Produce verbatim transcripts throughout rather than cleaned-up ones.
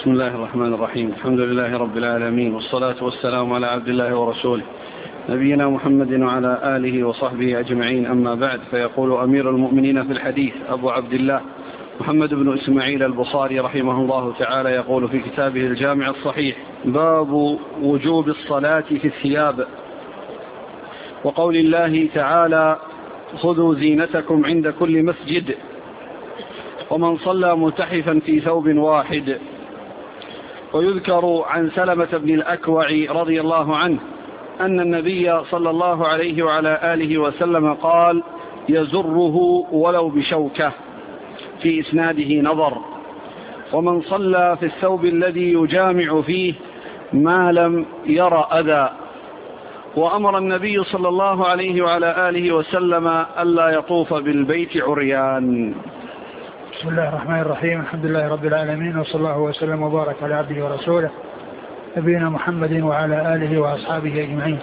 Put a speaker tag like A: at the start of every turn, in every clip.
A: بسم الله الرحمن الرحيم. الحمد لله رب العالمين، والصلاة والسلام على عبد الله ورسوله نبينا محمد وعلى آله وصحبه أجمعين. أما بعد، فيقول أمير المؤمنين في الحديث أبو عبد الله محمد بن إسماعيل البخاري رحمه الله تعالى، يقول في كتابه الجامع الصحيح: باب وجوب الصلاة في الثياب، وقول الله تعالى: خذوا زينتكم عند كل مسجد، ومن صلى ملتحفا في ثوب واحد. ويذكر عن سلمة بن الأكوع رضي الله عنه أن النبي صلى الله عليه وعلى آله وسلم قال: يزره ولو بشوكة. في إسناده نظر. ومن صلى في الثوب الذي يجامع فيه ما لم ير أذى. وأمر النبي صلى الله عليه وعلى آله وسلم ألا يطوف بالبيت عريان.
B: بسم الله الرحمن الرحيم. الحمد لله رب العالمين، وصلى الله وسلم وبارك على عبده ورسوله نبينا محمد وعلى آله وأصحابه أجمعين.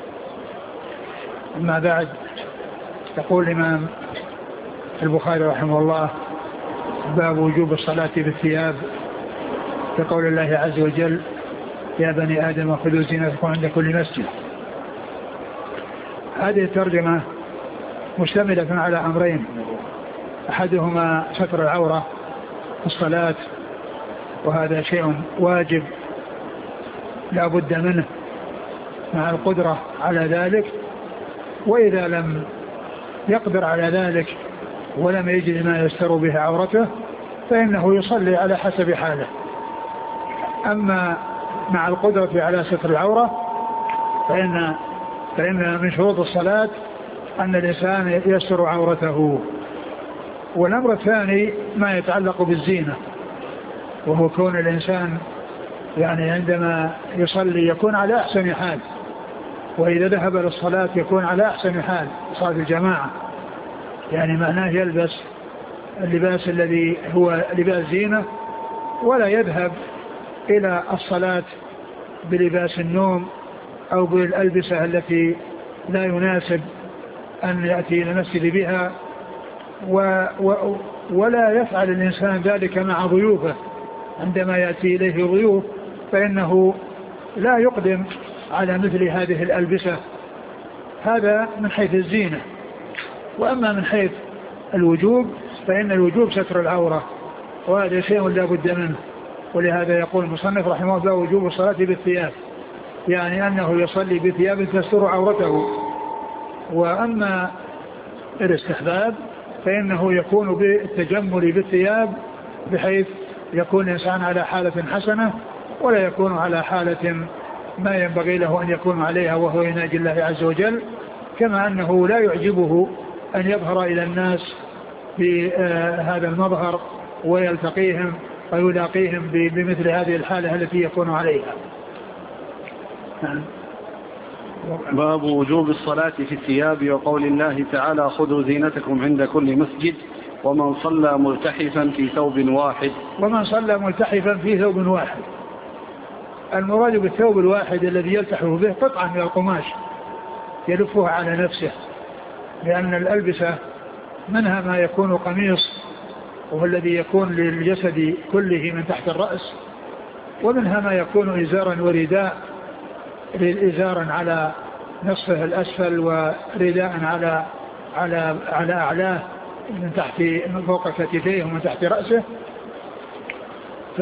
B: أما بعد، يقول الإمام البخاري رحمه الله: باب وجوب الصلاة بالثياب، كقول الله عز وجل: يا بني آدم خذوا زينتكم عند كل مسجد. هذه الترجمة مشتملة على أمرين: أحدهما ستر العورة في الصلاة، وهذا شيء واجب لا بد منه مع القدرة على ذلك، وإذا لم يقدر على ذلك ولم يجد ما يستر به عورته فإنه يصلي على حسب حاله. أما مع القدرة على ستر العورة فإن, فإن من شروط الصلاة أن الإنسان يستر عورته. والأمر الثاني ما يتعلق بالزينة، وهو كون الإنسان يعني عندما يصلي يكون على أحسن حال، وإذا ذهب للصلاة يكون على أحسن حال صلاة الجماعة، يعني معناه يلبس اللباس الذي هو لباس زينة، ولا يذهب إلى الصلاة بلباس النوم أو بالألبسة التي لا يناسب أن يأتي إلى المسجد بها. و و ولا يفعل الإنسان ذلك مع ضيوفه، عندما يأتي إليه ضيوف فإنه لا يقدم على مثل هذه الألبسة. هذا من حيث الزينة. وأما من حيث الوجوب فإن الوجوب ستر العورة، وهذا شيء لا بد منه. ولهذا يقول المصنف رحمه الله: وجوب الصلاة بالثياب، يعني أنه يصلي بثياب تستر عورته. وأما الاستحباب فإنه يكون بالتجمل بالثياب، بحيث يكون الإنسان على حالة حسنة ولا يكون على حالة ما ينبغي له أن يكون عليها، وهو يناجي الله عز وجل. كما أنه لا يعجبه أن يظهر إلى الناس بهذا المظهر ويلتقيهم ويلاقيهم بمثل هذه الحالة التي يكون عليها.
A: باب وجوب الصلاة في الثياب، وقول الله تعالى: خذوا زينتكم عند كل مسجد، ومن صلى ملتحفا في ثوب واحد.
B: ومن صلى ملتحفا في ثوب واحد، المراد بالثوب الواحد الذي يلتحف به قطعة من القماش يلفها على نفسه، لأن الألبسة منها ما يكون قميص وهو الذي يكون للجسد كله من تحت الرأس، ومنها ما يكون إزارا ورداء، إزارا على نصفه الأسفل ورداء على على على أعلاه من تحت من فوق كتفيه ومن تحت رأسه. ف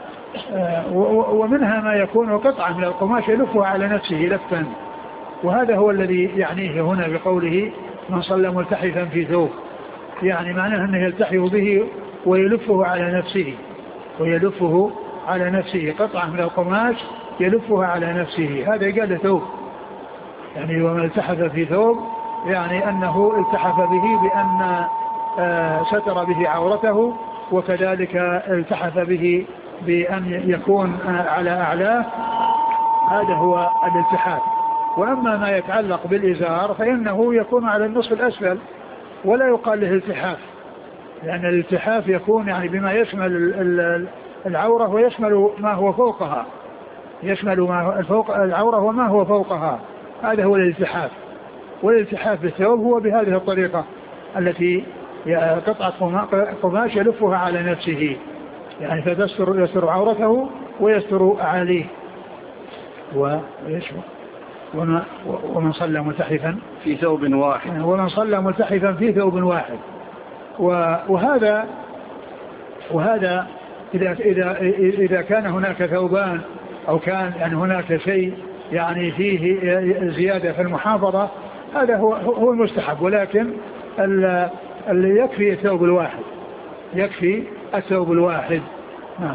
B: ومنها ما يكون قطعة من القماش يلفها على نفسه لفا، وهذا هو الذي يعنيه هنا بقوله: من صلى ملتحفا في ثوب، يعني معناه أنه يلتحف به ويلفه على نفسه ويلفه على نفسه قطعة من القماش يلفها على نفسه. هذا قال ثوب، يعني ومن التحف في ثوب يعني أنه التحف به بأن ستر به عورته، وكذلك التحف به بأن يكون على أعلاه. هذا هو الالتحاف. وأما ما يتعلق بالإزار فإنه يكون على النصف الأسفل ولا يقال له التحاف، لأن الالتحاف يكون يعني بما يشمل العورة ويشمل ما هو فوقها، يشمل ما فوق العورة وما هو فوقها. هذا هو الالتحاف. والالتحاف بالثوب هو بهذه الطريقة التي قطعة قماش يلفها على نفسه. يعني فتستر يستر عورته ويستر أعاليه. ومن ومن صلى ملتحفا
A: في ثوب واحد
B: ومن صلى ملتحفا في ثوب واحد. وهذا وهذا إذا إذا إذا كان هناك ثوبان أو كان يعني هناك شيء يعني فيه زيادة في المحافظة هذا هو هو المستحب، ولكن اللي يكفي الثوب الواحد يكفي الثوب الواحد. نعم.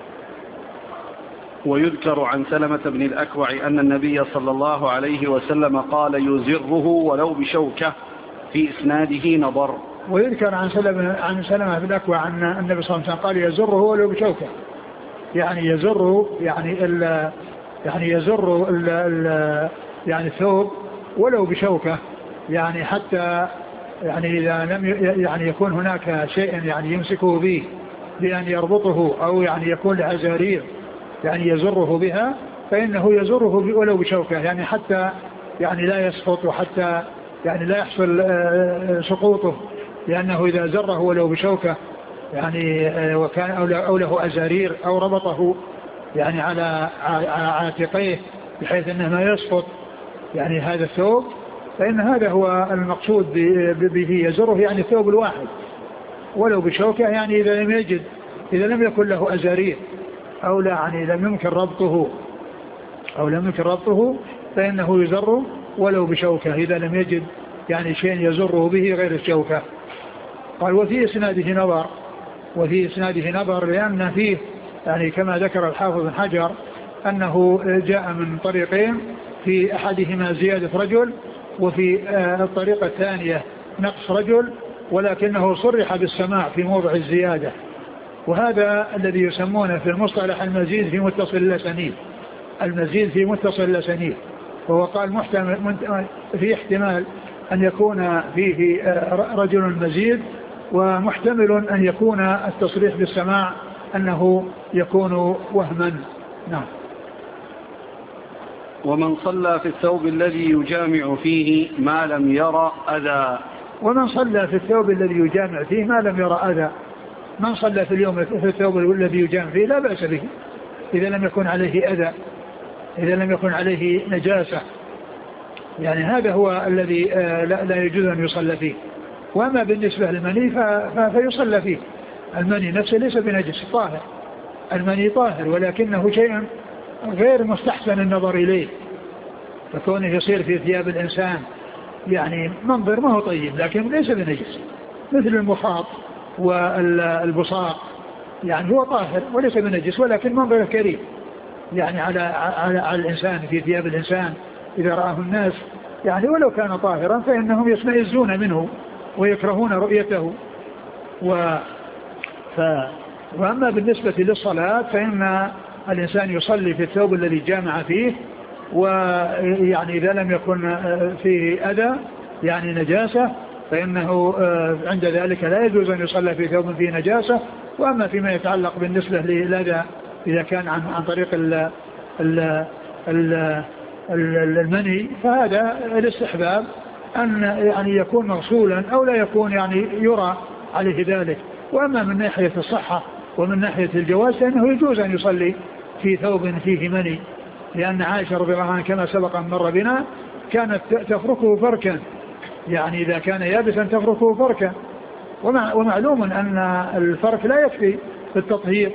A: ويذكر عن سلمة بن الأكوع أن النبي صلى الله عليه وسلم قال يزره ولو بشوكة، في إسناده نظر.
B: ويذكر عن سلمة عن سلمة بن الأكوع أن النبي صلى الله عليه وسلم قال يزره ولو بشوكة، يعني يزره يعني ال يعني يزر ال ال يعني الثوب ولو بشوكة، يعني حتى يعني إذا لم يعني يكون هناك شيء يعني يمسكه به بأن يربطه أو يعني يكون له أزارير يعني يزره بها، فإنه يزره ولو بشوكة، يعني حتى يعني لا يسقط وحتى يعني لا يحصل سقوطه، لأنه إذا زره ولو بشوكة يعني وكان أو له أزارير أو ربطه يعني على عاتقيه بحيث أنه ما يسقط يعني هذا الثوب، فإن هذا هو المقصود به يزره، يعني الثوب الواحد ولو بشوكة، يعني إذا لم يجد إذا لم يكن له أزارير أو لا يعني لم يمكن ربطه أو لم يمكن ربطه فإنه يزر ولو بشوكة إذا لم يجد يعني شيء يزره به غير الشوكة. قال وفي إسناده نظر، وفي إسناده نظر لأن فيه يعني كما ذكر الحافظ بن حجر أنه جاء من طريقين، في أحدهما زيادة رجل وفي الطريقة الثانية نقص رجل، ولكنه صرح بالسماع في موضع الزيادة، وهذا الذي يسمونه في المصطلح المزيد في متصل الأسانيد، المزيد في متصل الأسانيد. وهو قال محتمل في احتمال أن يكون فيه رجل مزيد، ومحتمل أن يكون التصريح بالسماع أنه يكون وهما. نعم.
A: ومن صلى في الثوب الذي يجامع فيه ما لم يرى أذى.
B: ومن صلى في الثوب الذي يجامع فيه ما لم يرى أذى، من صلى في اليوم في الثوب الذي يجامع فيه لا بأس به إذا لم يكن عليه أذى، إذا لم يكن عليه نجاسة، يعني هذا هو الذي لا يجوز أن يصلى فيه. وأما بالنسبة للمني فيصلى فيه، المني نفسه ليس بنجس، طاهر، المني طاهر، ولكنه شيء غير مستحسن النظر إليه، فكونه يصير في ثياب الإنسان يعني منظر ما هو طيب، لكن ليس بنجس، مثل المخاط والبصاق، يعني هو طاهر وليس بنجس، ولكن منظر كريم يعني على, على, على الإنسان في ثياب الإنسان إذا رآه الناس، يعني ولو كان طاهرا فإنهم يشمئزون منه ويكرهون رؤيته. و ف وأما بالنسبة للصلاة فإن الإنسان يصلي في الثوب الذي جامع فيه، ويعني إذا لم يكن فيه أذى يعني نجاسة فإنه عند ذلك لا يجوز أن يصلى في ثوب فيه نجاسة. وأما فيما يتعلق بالنسبة للأذى إذا كان عن, عن طريق ال ال ال المني فهذا الاستحباب أن يعني يكون مغسولا أو لا يكون يعني يرى عليه ذلك. وأما من ناحية الصحة ومن ناحية الجواز فإنه يجوز أن يصلي في ثوب فيه مني، لأن عائشة رضي الله عنها كما سبق أن مر بنا كانت تفركه فركا، يعني إذا كان يابسا تفركه فركا، ومعلوم أن الفرك لا يكفي في التطهير،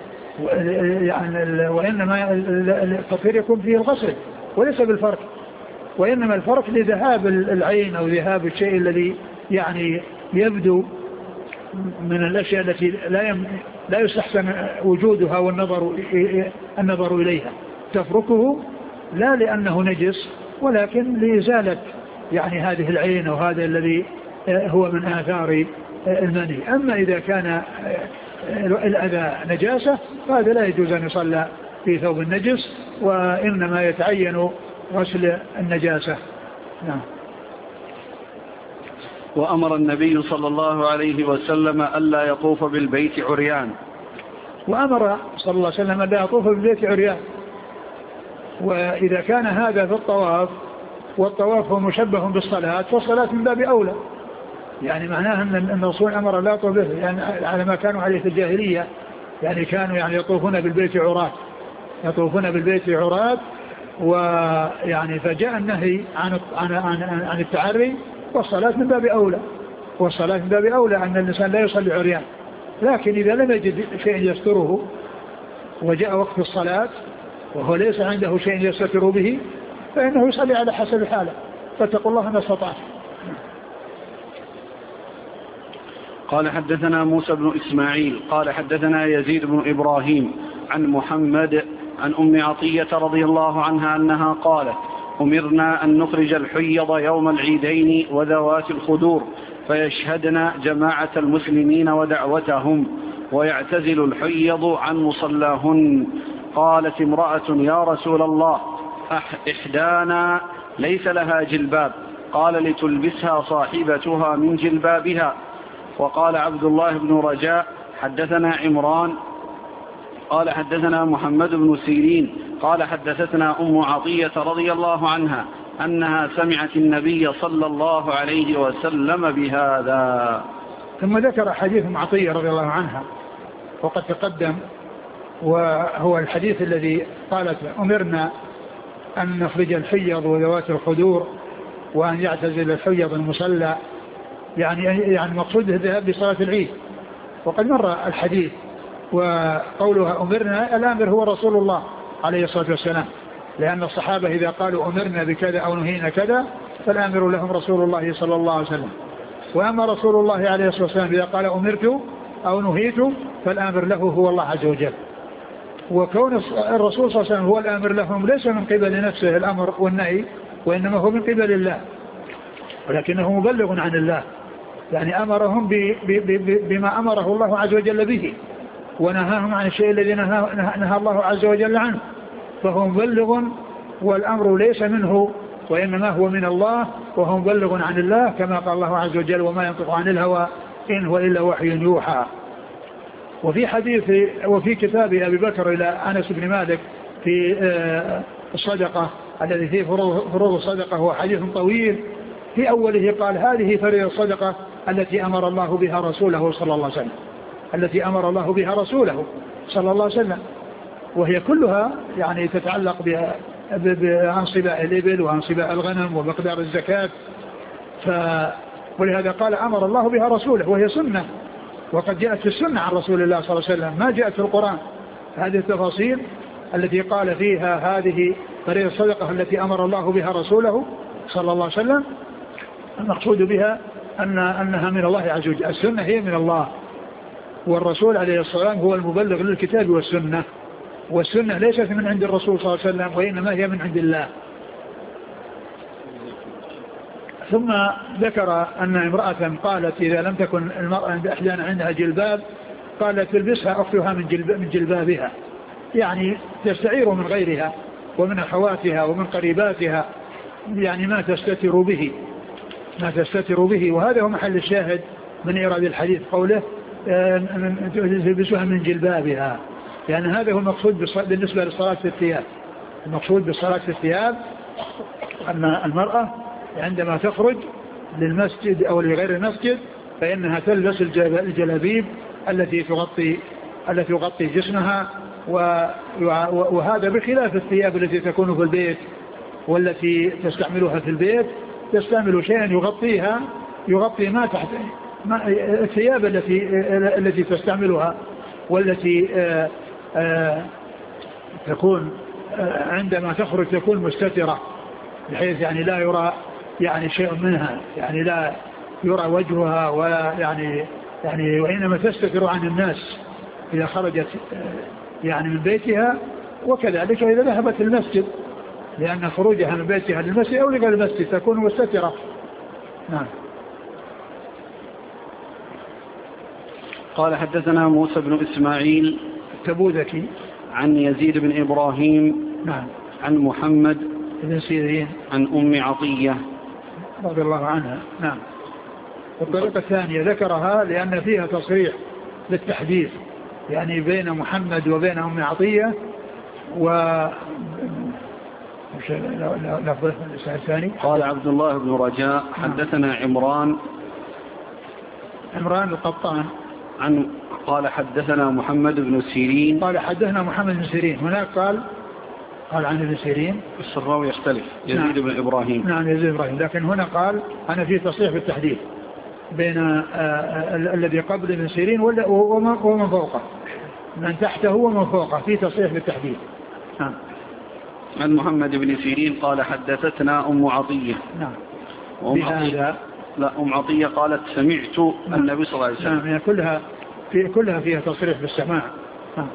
B: يعني وإنما التطهير يكون فيه الغسل وليس بالفرك، وإنما الفرك لذهاب العين أو ذهاب الشيء الذي يعني يبدو من الأشياء التي لا يم لا يستحسن وجودها والنظر النظر إليها، تفركه لا لأنه نجس ولكن لإزالة يعني هذه العين أو هذا الذي هو من آثار المني. أما إذا كان الأذى نجاسة فهذا لا يجوز أن يصلى في ثوب النجس، وإنما يتعين غسل النجاسة. نعم.
A: وأمر النبي صلى الله عليه وسلم ألا يطوف بالبيت عريان.
B: وأمر صلى الله عليه وسلم ألا يطوف بالبيت عريان. وإذا كان هذا في الطواف والطواف هو مشبه بالصلاة فالصلاة من باب أولى، يعني معناه أن الرسول أمر لا يطوف به يعني على ما كانوا عليه في الجاهلية، يعني كانوا يعني يطوفون بالبيت عراة يطوفون بالبيت عراة ويعني فجاء النهي عن عن عن, عن التعري والصلاة من باب أولى والصلاة من باب أولى أن الإنسان لا يصلي عريان. لكن إذا لم يجد شيء يستره وجاء وقت الصلاة وهو ليس عنده شيء يستر به فإنه يصلي على حسب حاله. فاتقوا الله ما استطعتم.
A: قال حدثنا موسى بن إسماعيل قال حدثنا يزيد بن إبراهيم عن محمد عن أم عطية رضي الله عنها أنها قالت أمرنا أن نخرج الحيض يوم العيدين وذوات الخدور فيشهدن جماعة المسلمين ودعوتهم ويعتزل الحيض عن مصلاهن. قالت امرأة يا رسول الله إحدانا ليس لها جلباب قال لتلبسها صاحبتها من جلبابها. وقال عبد الله بن رجاء حدثنا عمران قال حدثنا محمد بن سيرين قال حدثتنا أم عطية رضي الله عنها أنها سمعت النبي صلى الله عليه وسلم بهذا.
B: ثم ذكر حديث أم عطية رضي الله عنها وقد تقدم وهو الحديث الذي قالت أمرنا أن نخرج الحيض وذوات الخدور وأن يعتزل الحيض المصلى يعني يعني مقصود الذهاب بصلاة العيد. وقد مر الحديث وقولها أمرنا الأمر هو رسول الله عليه الصلاة والسلام لأن الصحابة إذا قالوا أمرنا بكذا أو نهينا كذا فالأمر لهم رسول الله صلى الله عليه وسلم. وأما رسول الله عليه الصلاة والسلام إذا قال أمرت أو نهيت فالأمر له هو الله عز وجل. وكون الرسول صلى الله عليه وسلم هو الأمر لهم ليس من قبل نفسه الأمر والنهي وإنما هو من قبل الله ولكنه مبلغ عن الله يعني أمرهم بما أمره الله عز وجل به ونهاهم عن الشيء الذي نهى, نهى الله عز وجل عنه فهو مبلغ والأمر ليس منه وإنما هو من الله وهو مبلغ عن الله كما قال الله عز وجل وما ينطق عن الهوى إن هو إلا وحي يوحى. وفي حديث وفي كتاب أبي بكر إلى أنس بن مالك في الصدقة الذي فيه فروض الصدقة هو حديث طويل. في أوله قال هذه فريضة الصدقة التي أمر الله بها رسوله صلى الله عليه وسلم التي أمر الله بها رسوله صلى الله عليه وسلم وهي كلها يعني تتعلق بأنصباء الإبل وأنصباء الغنم ومقدار الزكاة. ف ولهذا قال أمر الله بها رسوله وهي سنة وقد جاءت في السنة عن رسول الله صلى الله عليه وسلم ما جاءت في القرآن. هذه التفاصيل التي قال فيها هذه فريضة الصدقة التي أمر الله بها رسوله صلى الله عليه وسلم المقصود بها أن أنها من الله عز وجل. السنة هي من الله والرسول عليه الصلاة والسلام هو المبلغ للكتاب والسنة والسنة ليست من عند الرسول صلى الله عليه وسلم وإنما هي من عند الله. ثم ذكر أن امرأة قالت إذا لم تكن المرأة أحيانا عندها جلباب قالت تلبسها أختها من, جلب من جلبابها يعني تستعير من غيرها ومن أخواتها ومن قريباتها يعني ما تستتر به ما تستتر به. وهذا هو محل الشاهد من إيراد الحديث قوله تلبسها من جلبابها لأن يعني هذا هو المقصود بالنسبة للصلاة في الثياب. المقصود بالصلاة في الثياب أن المرأة عندما تخرج للمسجد أو لغير المسجد فإنها تلبس الجلابيب التي تغطي التي تغطي جسمها وهذا بخلاف الثياب التي تكون في البيت والتي تستعملها في البيت تستعمل شيئا يغطيها يغطي ما تحت ما الثياب التي التي تستعملها والتي آآ آآ تكون عندما تخرج تكون مستترة بحيث يعني لا يرى يعني شيء منها يعني لا يرى وجهها ولا يعني يعني وإنما تستتر عن الناس إذا خرجت يعني من بيتها وكذلك إذا ذهبت المسجد لأن خروجها من بيتها للمسجد أو لغير المسجد تكون مستترة. نعم.
A: قال حدثنا موسى بن إسماعيل
B: التبوذكي
A: عن يزيد بن إبراهيم
B: نعم
A: عن محمد
B: بن سيرين
A: عن أم عطية
B: رضي الله عنها. نعم. والطريقة الثانية ذكرها لأن فيها تصريح للتحديث يعني بين محمد وبين أم عطية و لفظه الثاني.
A: قال عبد الله بن رجاء حدثنا عمران
B: عمران القطان
A: عن قال حدثنا محمد بن سيرين
B: قال حدثنا محمد بن سيرين. هناك قال قال عن ابن سيرين
A: بس الراوي يختلف يزيد
B: نعم.
A: بن إبراهيم.
B: نعم يزيد بن إبراهيم. لكن هنا قال أنا في تصريح بالتحديد بين الذي قبل ابن سيرين ومن فوقه، من تحته ومن فوقه، في تصريح بالتحديد. نعم.
A: عن محمد بن سيرين قال حدثتنا أم عطية.
B: نعم.
A: وأم عطية لا أم عطية قالت سمعت نعم. النبي صلى الله عليه وسلم.
B: نعم. يعني كلها في كلها فيها تصريح بالسماع. نعم.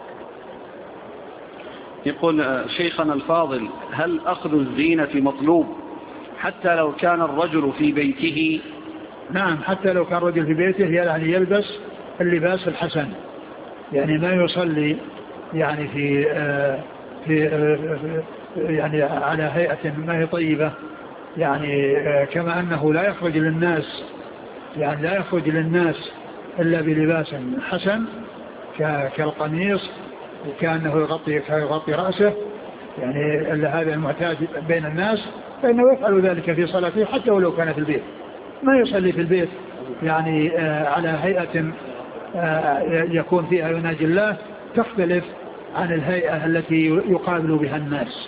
A: يقول شيخنا الفاضل هل أخذ الزينة مطلوب حتى لو كان الرجل في بيته؟
B: نعم حتى لو كان الرجل في بيته يعني يلبس اللباس الحسن، يعني ما يصلي يعني في في يعني على هيئة ما هي طيبة، يعني كما أنه لا يخرج للناس يعني لا يخرج للناس إلا بلباس حسن كالقميص وكأنه يغطي يغطي رأسه، يعني هذا المعتاد بين الناس، فإنه يفعل ذلك في صلاته حتى ولو كان في البيت، ما يصلي في البيت يعني على هيئة يكون فيها يناجي الله تختلف عن الهيئة التي يقابل بها الناس.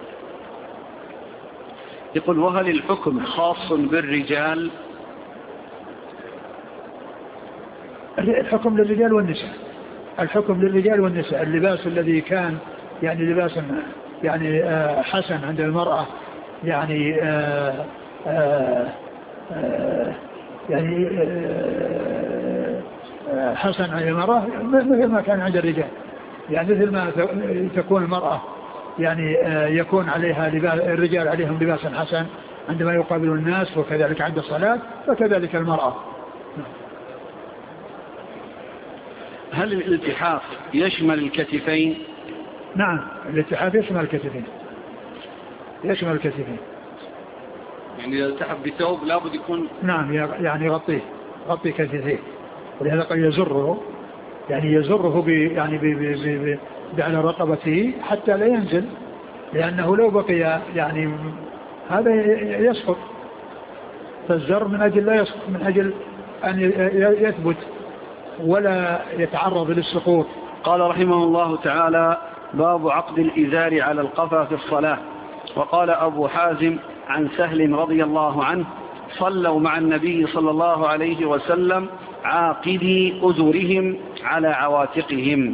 A: يقول وهل الحكم خاص بالرجال؟
B: الحكم للرجال والنساء، الحكم للرجال والنساء. اللباس الذي كان يعني لباسا يعني حسن عند المرأة يعني آآ آآ آآ يعني حسن عند المرأة مثل ما كان عند الرجال، يعني مثل ما تكون المرأة يعني يكون عليها لباس الرجال عليهم لباس حسن عندما يقابلون الناس، وكذلك عند الصلاة وكذلك المرأة.
A: هل الالتحاف يشمل الكتفين؟
B: نعم الالتحاف يشمل الكتفين، يشمل الكتفين.
A: يعني إذا التحف بثوب لابد يكون
B: نعم يعني يغطيه يغطي كتفيه، ولهذا قد يزره يعني يزره ب يعني ب ب ب على رقبته حتى لا ينزل، لأنه لو بقي يعني هذا يسقط، فالزر من أجل لا يسقط، من أجل أن يثبت ولا يتعرض للسقوط.
A: قال رحمه الله تعالى باب عقد الإزار على القفا في الصلاة. وقال أبو حازم عن سهل رضي الله عنه صلوا مع النبي صلى الله عليه وسلم عاقدي أزرهم على عواتقهم.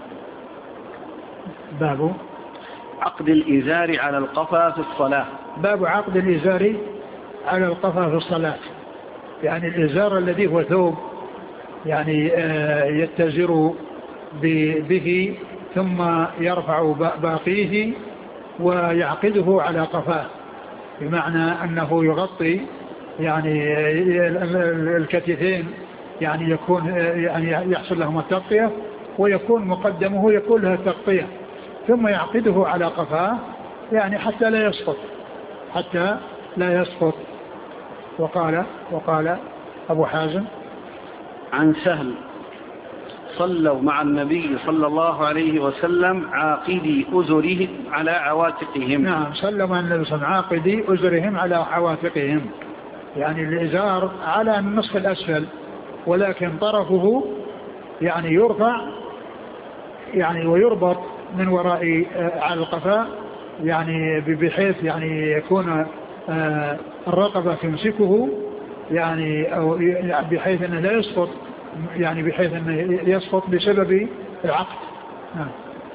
B: باب
A: عقد الإزار على القفا في الصلاة.
B: باب عقد الإزار على القفا في الصلاة، يعني الإزار الذي هو ثوب يعني يتزر به ثم يرفع باقيه ويعقده على قفاه، بمعنى أنه يغطي يعني الكتفين، يعني يكون يعني يحصل لهم التغطية، ويكون مقدمه يكون لها التغطية، ثم يعقده على قفاه يعني حتى لا يسقط حتى لا يسقط. وقال وقال أبو حازم
A: عن سهل صلوا مع النبي صلى الله عليه وسلم عاقدي أزرهم على عواتقهم.
B: نعم صلوا مع النبي صلى الله عليه وسلم عاقدي أزرهم على عواتقهم، يعني الإزار على النصف الأسفل ولكن طرفه يعني يرفع يعني ويربط من وراء على القفاء، يعني بحيث يعني يكون الرقبة تمسكه يعني أو بحيث أنه لا يسقط، يعني بحيث أنه يسقط بسبب العقد. نعم.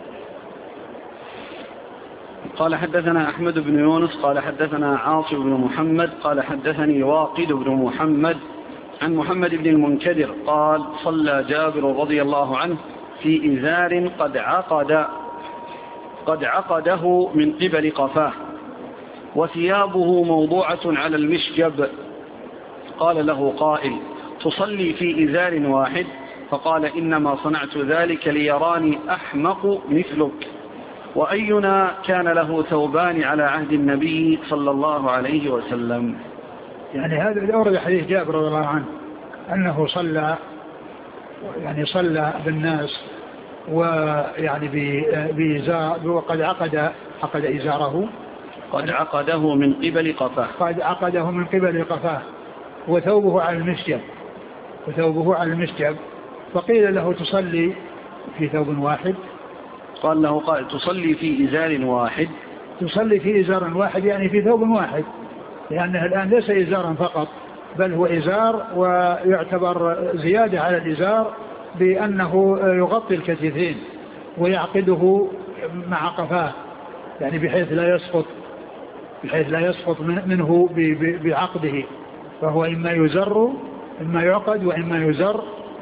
A: قال حدثنا أحمد بن يونس قال حدثنا عاصم بن محمد قال حدثني واقد بن محمد عن محمد بن المنكدر قال صلى جابر رضي الله عنه في إزار قد عقد قد عقده من قبل قفاه وثيابه موضوعة على المشجب. قال له قائل تصلي في إزار واحد؟ فقال إنما صنعت ذلك ليراني أحمق مثلك، وأينا كان له ثوبان على عهد النبي صلى الله عليه وسلم.
B: يعني هذا أورد حديث جابر رضي الله عنه أنه صلى يعني صلى بالناس ويعني بإزار وقد عقد عقد إزاره
A: قد عقده من قبل قفاه
B: قد عقده من قبل قفاه وثوبه على المشجب وثوبه على المشجب فقيل له تصلي في ثوب واحد؟
A: قال له قائل تصلي في إزار واحد.
B: تصلي في إزار واحد يعني في ثوب واحد، لأنه الآن ليس إزارا فقط بل هو إزار، ويعتبر زيادة على الإزار بأنه يغطي الكتفين ويعقده مع قفاه، يعني بحيث لا يسقط بحيث لا يسقط منه بعقده، فهو إما يزر إما يعقد وإما يزر.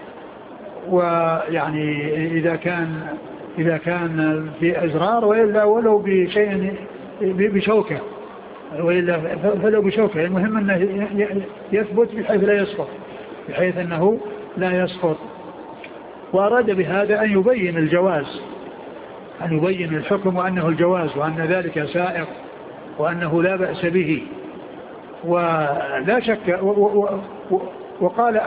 B: ويعني إذا كان إذا كان في أزرار وإلا ولو بشيء بشوكة وإلا فلو بشوكة، المهم أنه يثبت بحيث لا يسقط بحيث أنه لا يسقط. وأراد بهذا أن يبين الجواز، أن يبين الحكم وأنه الجواز وأن ذلك سائق وأنه لا بأس به. ولا شك وقال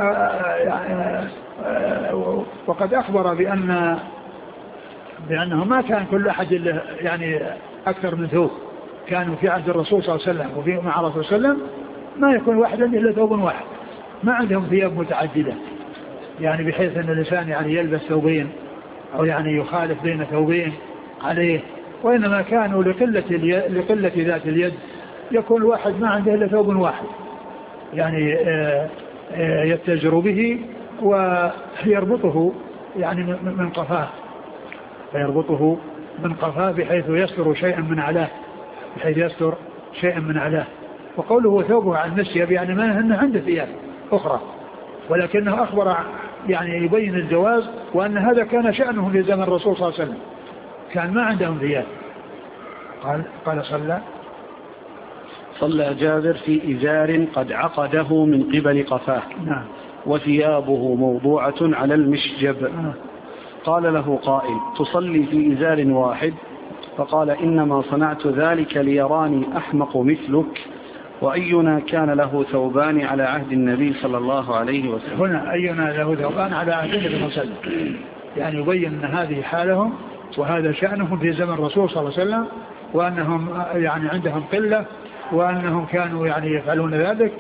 B: وقد أخبر بأن بأنه ما كان كل أحد له يعني أكثر من ثوب، كانوا في عهد الرسول صلى الله عليه وسلم وفي مع الرسول صلى الله عليه وسلم ما يكون واحد إلا ثوب واحد، ما عندهم ثياب متعددة، يعني بحيث أن الإنسان يعني يلبس ثوبين أو يعني يخالف بين ثوبين عليه، وإنما كانوا لقلة, لقلة ذات اليد يكون الواحد ما عنده إلا ثوب واحد، يعني يتجر به ويربطه يعني من قفاه فيربطه من قفاه بحيث يستر شيئا من علاه بحيث يستر شيئا من علاه. وقوله ثوبه عن مسيب يعني ما أنه عنده ثياب أخرى، ولكنه أخبر يعني يبين الجواز، وأن هذا كان شأنه في زمن الرسول صلى الله عليه وسلم، كان ما عندهم ثياب. قال قال صلى
A: صلى جابر في إزار قد عقده من قبل قفاه.
B: نعم.
A: وثيابه موضوعة على المشجب.
B: نعم.
A: قال له قائل تصلي في إزار واحد؟ فقال إنما صنعت ذلك ليراني أحمق مثلك، وأينا كان له ثوبان على عهد النبي صلى الله عليه وسلم.
B: هنا أينا له ثوبان على عهد النبي صلى الله عليه وسلم، يعني يبين أن هذه حالهم وهذا شأنهم في زمن الرسول صلى الله عليه وسلم، وأنهم يعني عندهم قلة، وأنهم كانوا يعني يفعلون ذلك،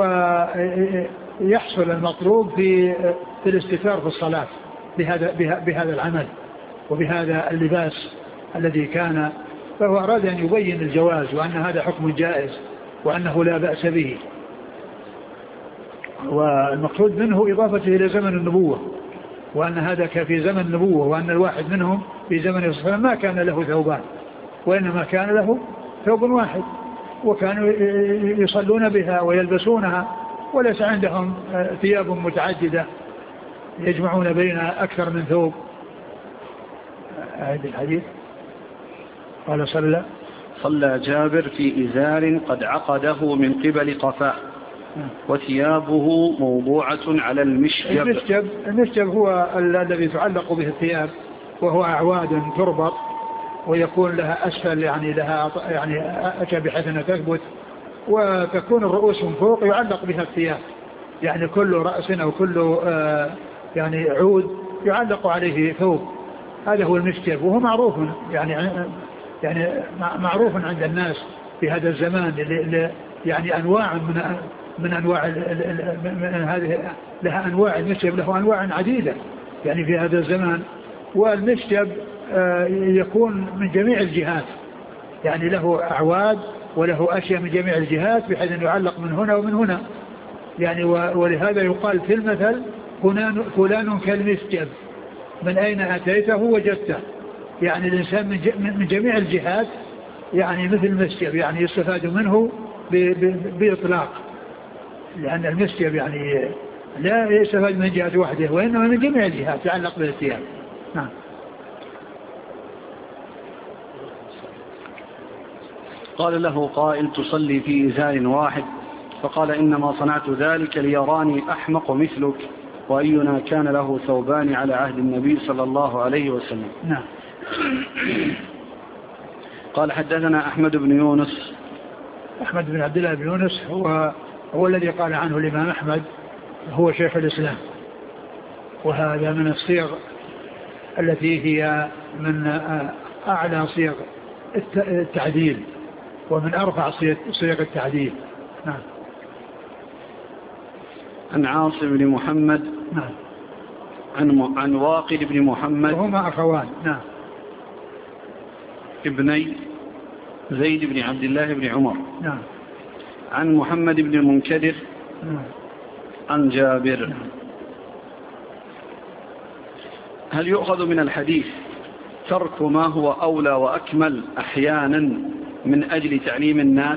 B: ويحصل المطلوب في في الاستثار في الصلاة بهذا بهذا العمل وبهذا اللباس الذي كان. فهو أراد أن يبين الجواز وأن هذا حكم جائز وأنه لا بأس به، والمقصود منه إضافته إلى زمن النبوة، وأن هذا في زمن النبوة، وأن الواحد منهم في زمن الصلاة ما كان له ثوبان وإنما كان له ثوب واحد، وكانوا يصلون بها ويلبسونها، وليس عندهم ثياب متعددة يجمعون بين أكثر من ثوب. هذا الحديث قال صلى
A: صلى جابر في إزار قد عقده من قبل قفاه وثيابه موضوعة على المشجب.
B: المشجب, المشجب هو الذي تعلق به الثياب، وهو أعواد تربط ويكون لها أسفل يعني لها يعني أتى بحيث أنها تثبت، وتكون الرؤوس من فوق يعلق بها الثياب، يعني كل رأس أو كل آه يعني عود يعلق عليه ثوب. هذا هو المشجب، وهو معروف يعني يعني معروف عند الناس في هذا الزمان، يعني أنواع من من أنواع من هذه لها أنواع. المشجب له أنواع عديدة يعني في هذا الزمان، والمشجب يكون من جميع الجهات، يعني له أعواد وله أشياء من جميع الجهات بحيث أن يعلق من هنا ومن هنا، يعني ولهذا يقال في المثل فلان كالمشجب من أين أتيته وجدته، يعني الإنسان من جميع الجهات يعني مثل المشجب، يعني يستفاد منه بإطلاق، لأن المشجب يعني لا يستفاد من جهة واحدة وإنما من جميع الجهات يعلق بالثياب. نعم.
A: قال له قائل تصلي في إزار واحد؟ فقال إنما صنعت ذلك ليراني أحمق مثلك، وأينا كان له ثوبان على عهد النبي صلى الله عليه وسلم.
B: نعم.
A: قال حدثنا أحمد بن يونس.
B: أحمد بن عبد الله بن يونس هو هو الذي قال عنه الإمام أحمد هو شيخ الإسلام، وهذا من الصيغ التي هي من أعلى صيغ التعديل ومن أرفع صيغ التعديل. نعم.
A: عن عاصم بن محمد.
B: نعم.
A: عن عن واقد بن محمد
B: وهما أخوان. نعم.
A: ابني زيد بن عبد الله بن عمر.
B: نعم.
A: عن محمد بن المنكدر.
B: نعم.
A: عن جابر.
B: نعم.
A: هل يؤخذ من الحديث ترك ما هو أولى وأكمل أحيانا من أجل تعليم الناس؟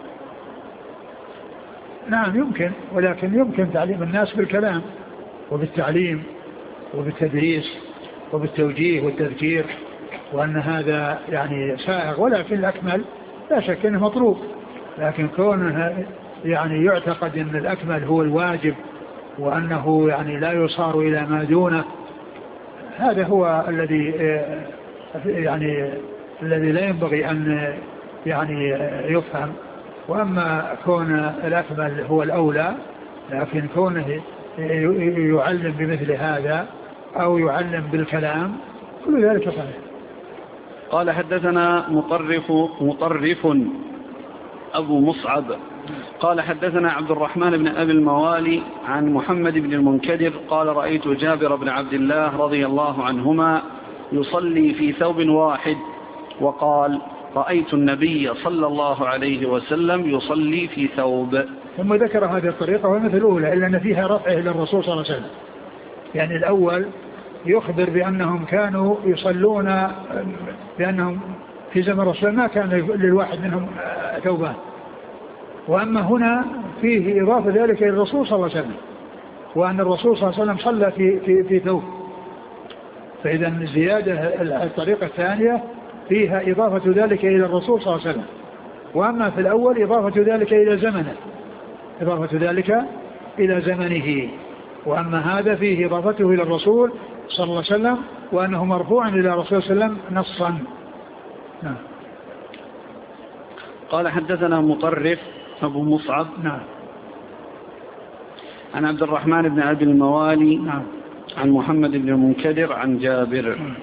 B: نعم يمكن، ولكن يمكن تعليم الناس بالكلام وبالتعليم وبالتدريس وبالتوجيه والتذكير، وأن هذا يعني سائغ، ولكن الأكمل لا شك أنه مطلوب، لكن كونه يعني يعتقد أن الأكمل هو الواجب وأنه يعني لا يصار إلى ما دونه، هذا هو الذي يعني الذي لا ينبغي أن يعني يفهم. وأما كون الأكمل هو الأولى، لكن كونه يعلم بمثل هذا أو يعلم بالكلام كل ذلك صحيح.
A: قال حدثنا مطرف مطرف أبو مصعب قال حدثنا عبد الرحمن بن أبي الموالي عن محمد بن المنكدر قال رأيت جابر بن عبد الله رضي الله عنهما يصلي في ثوب واحد، وقال رأيت النبي صلى الله عليه وسلم يصلي في ثوب.
B: ثم ذكر هذه الطريقة ومثل الأولى، إلا أن فيها رفعه إلى الرسول صلى الله عليه وسلم. يعني الأول يخبر بأنهم كانوا يصلون، بأنهم في زمن الرسول ما كان للواحد منهم ثوبان، وأما هنا فيه إضافة ذلك إلى الرسول صلى الله عليه وسلم، وأن الرسول صلى الله عليه وسلم صلى في, في, في ثوب. فإذا الزيادة الطريقة الثانية فيها إضافة ذلك إلى الرسول صلى الله عليه وسلم، وأما في الأول إضافة ذلك إلى زمنه، إضافة ذلك إلى زمنه، وأما هذا فيه إضافته إلى الرسول صلى الله عليه وسلم، وأنه مرفوع إلى الرسول صلى الله عليه وسلم نصا. نعم.
A: قال حدثنا مطرف أبو مصعب.
B: نعم.
A: عن عبد الرحمن بن أبي الموالي.
B: نعم.
A: عن محمد بن المنكدر عن جابر.
B: نعم.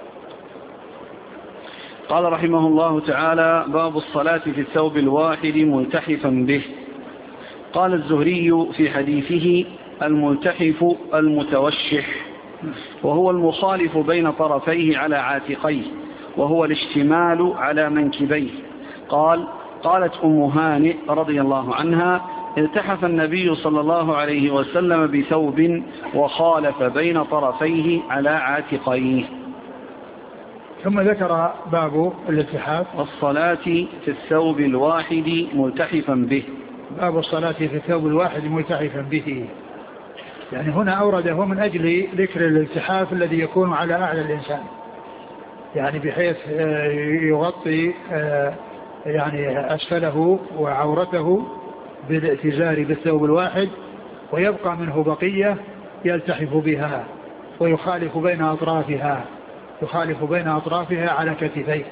A: قال رحمه الله تعالى: باب الصلاة في الثوب الواحد ملتحفا به. قال الزهري في حديثه: الملتحف المتوشح، وهو المخالف بين طرفيه على عاتقيه، وهو الاشتمال على منكبيه. قال: قالت أم هانئ رضي الله عنها: التحف النبي صلى الله عليه وسلم بثوب وخالف بين طرفيه على عاتقيه.
B: ثم ذكر باب الالتحاف
A: الصلاة في الثوب الواحد ملتحفا به.
B: باب الصلاة في الثوب الواحد ملتحفا به، يعني هنا أورده من أجل ذكر الالتحاف الذي يكون على أعلى الإنسان، يعني بحيث يغطي يعني أسفله وعورته بالاعتزار بالثوب الواحد، ويبقى منه بقية يلتحف بها ويخالف بين أطرافها يخالف بين أطرافها على كتفيه.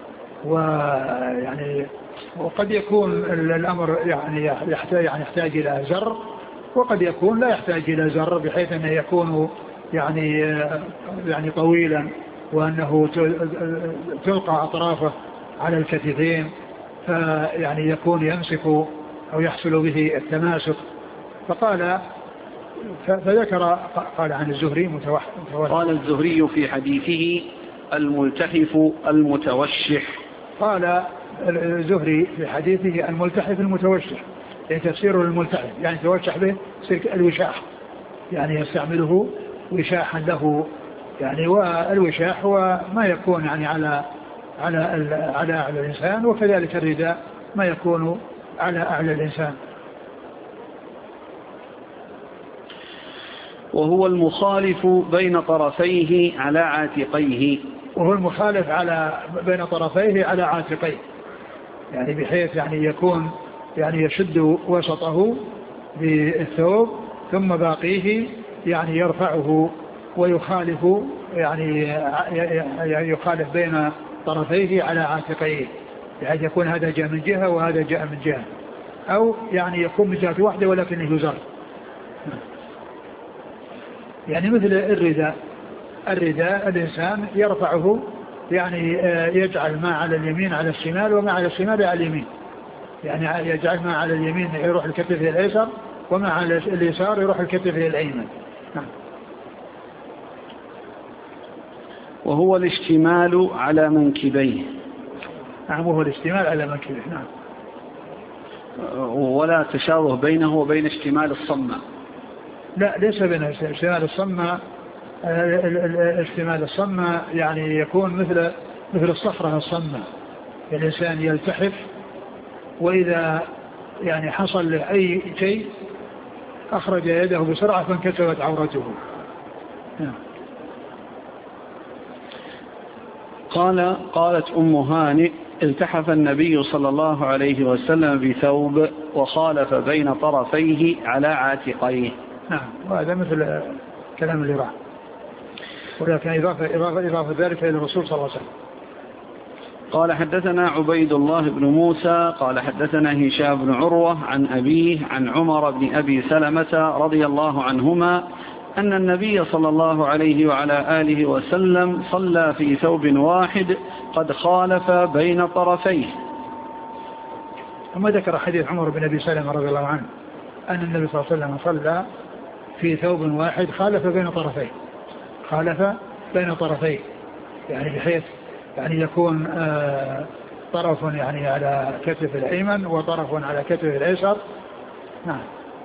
B: ويعني وقد يكون الأمر يعني يحتاج يعني يحتاج إلى زر، وقد يكون لا يحتاج إلى زر، بحيث أنه يكون يعني يعني طويلا، وأنه تلقى أطرافه على الكتفين، فيعني يكون يمسك أو يحصل به التماسك. فقال فذكر قال عن الزهري متوحد.
A: قال الزهري في حديثه: الملتحف المتوشح.
B: قال الزهري في حديثه: الملتحف المتوشح، يعني تفسيره الملتحف يعني توشح به الوشاح، يعني يستعمله وشاحا له، يعني والوشاح هو ما يكون يعني على على على أعلى الإنسان، وكذلك الرداء ما يكون على أعلى الإنسان.
A: وهو المخالف بين طرفيه على عاتقيه.
B: وهو المخالف على بين طرفيه على عاتقيه، يعني بحيث يعني يكون يعني يشد وسطه بالثوب، ثم باقيه يعني يرفعه ويخالف يعني يخالف بين طرفيه على عاتقيه، يعني يكون هذا جاء من جهة وهذا جاء من جهة، أو يعني يكون من جهة واحدة ولكنه يزر، يعني مثل الرداء. الرداء الإنسان يرفعه، يعني يجعل ما على اليمين على الشمال، وما على الشمال على اليمين، يعني يجعل ما على اليمين يروح الكتف إلى الأيسر، وما على اليسار يروح الكتف إلى الأيمن. نعم.
A: وهو الاشتمال على منكبيه.
B: نعم وهو الاشتمال على منكبيه. نعم.
A: ولا تشابه بينه وبين اشتمال الصمة.
B: لا ليس بين اشتمال الصمة. اشتمال الصمة يعني يكون مثل مثل الصخرة الصمة، الإنسان يلتحف وإذا يعني حصل له أي شيء أخرج يده بسرعة فانكسرت عورته.
A: قال قالت أم هانئ التحف النبي صلى الله عليه وسلم بثوب وخالف بين طرفيه على عاتقيه.
B: نعم وهذا مثل كلام اللي راح، ولكن إضافة, إضافة, إضافة ذلك إلى الرسول صلى الله عليه وسلم.
A: قال حدثنا عبيد الله بن موسى قال حدثنا هشام بن عروة عن أبيه عن عمر بن أبي سلمة رضي الله عنهما أن النبي صلى الله عليه وعلى آله وسلم صلى في ثوب واحد قد خالف بين طرفيه.
B: ثم ذكر حديث عمر بن أبي سلمة رضي الله عنه أن النبي صلى الله عليه وسلم صلى في ثوب واحد خالف بين طرفيه، خالف بين طرفيه يعني بحيث يعني يكون آه طرف يعني على كتف الأيمن وطرف على كتف الأيسر. نعم.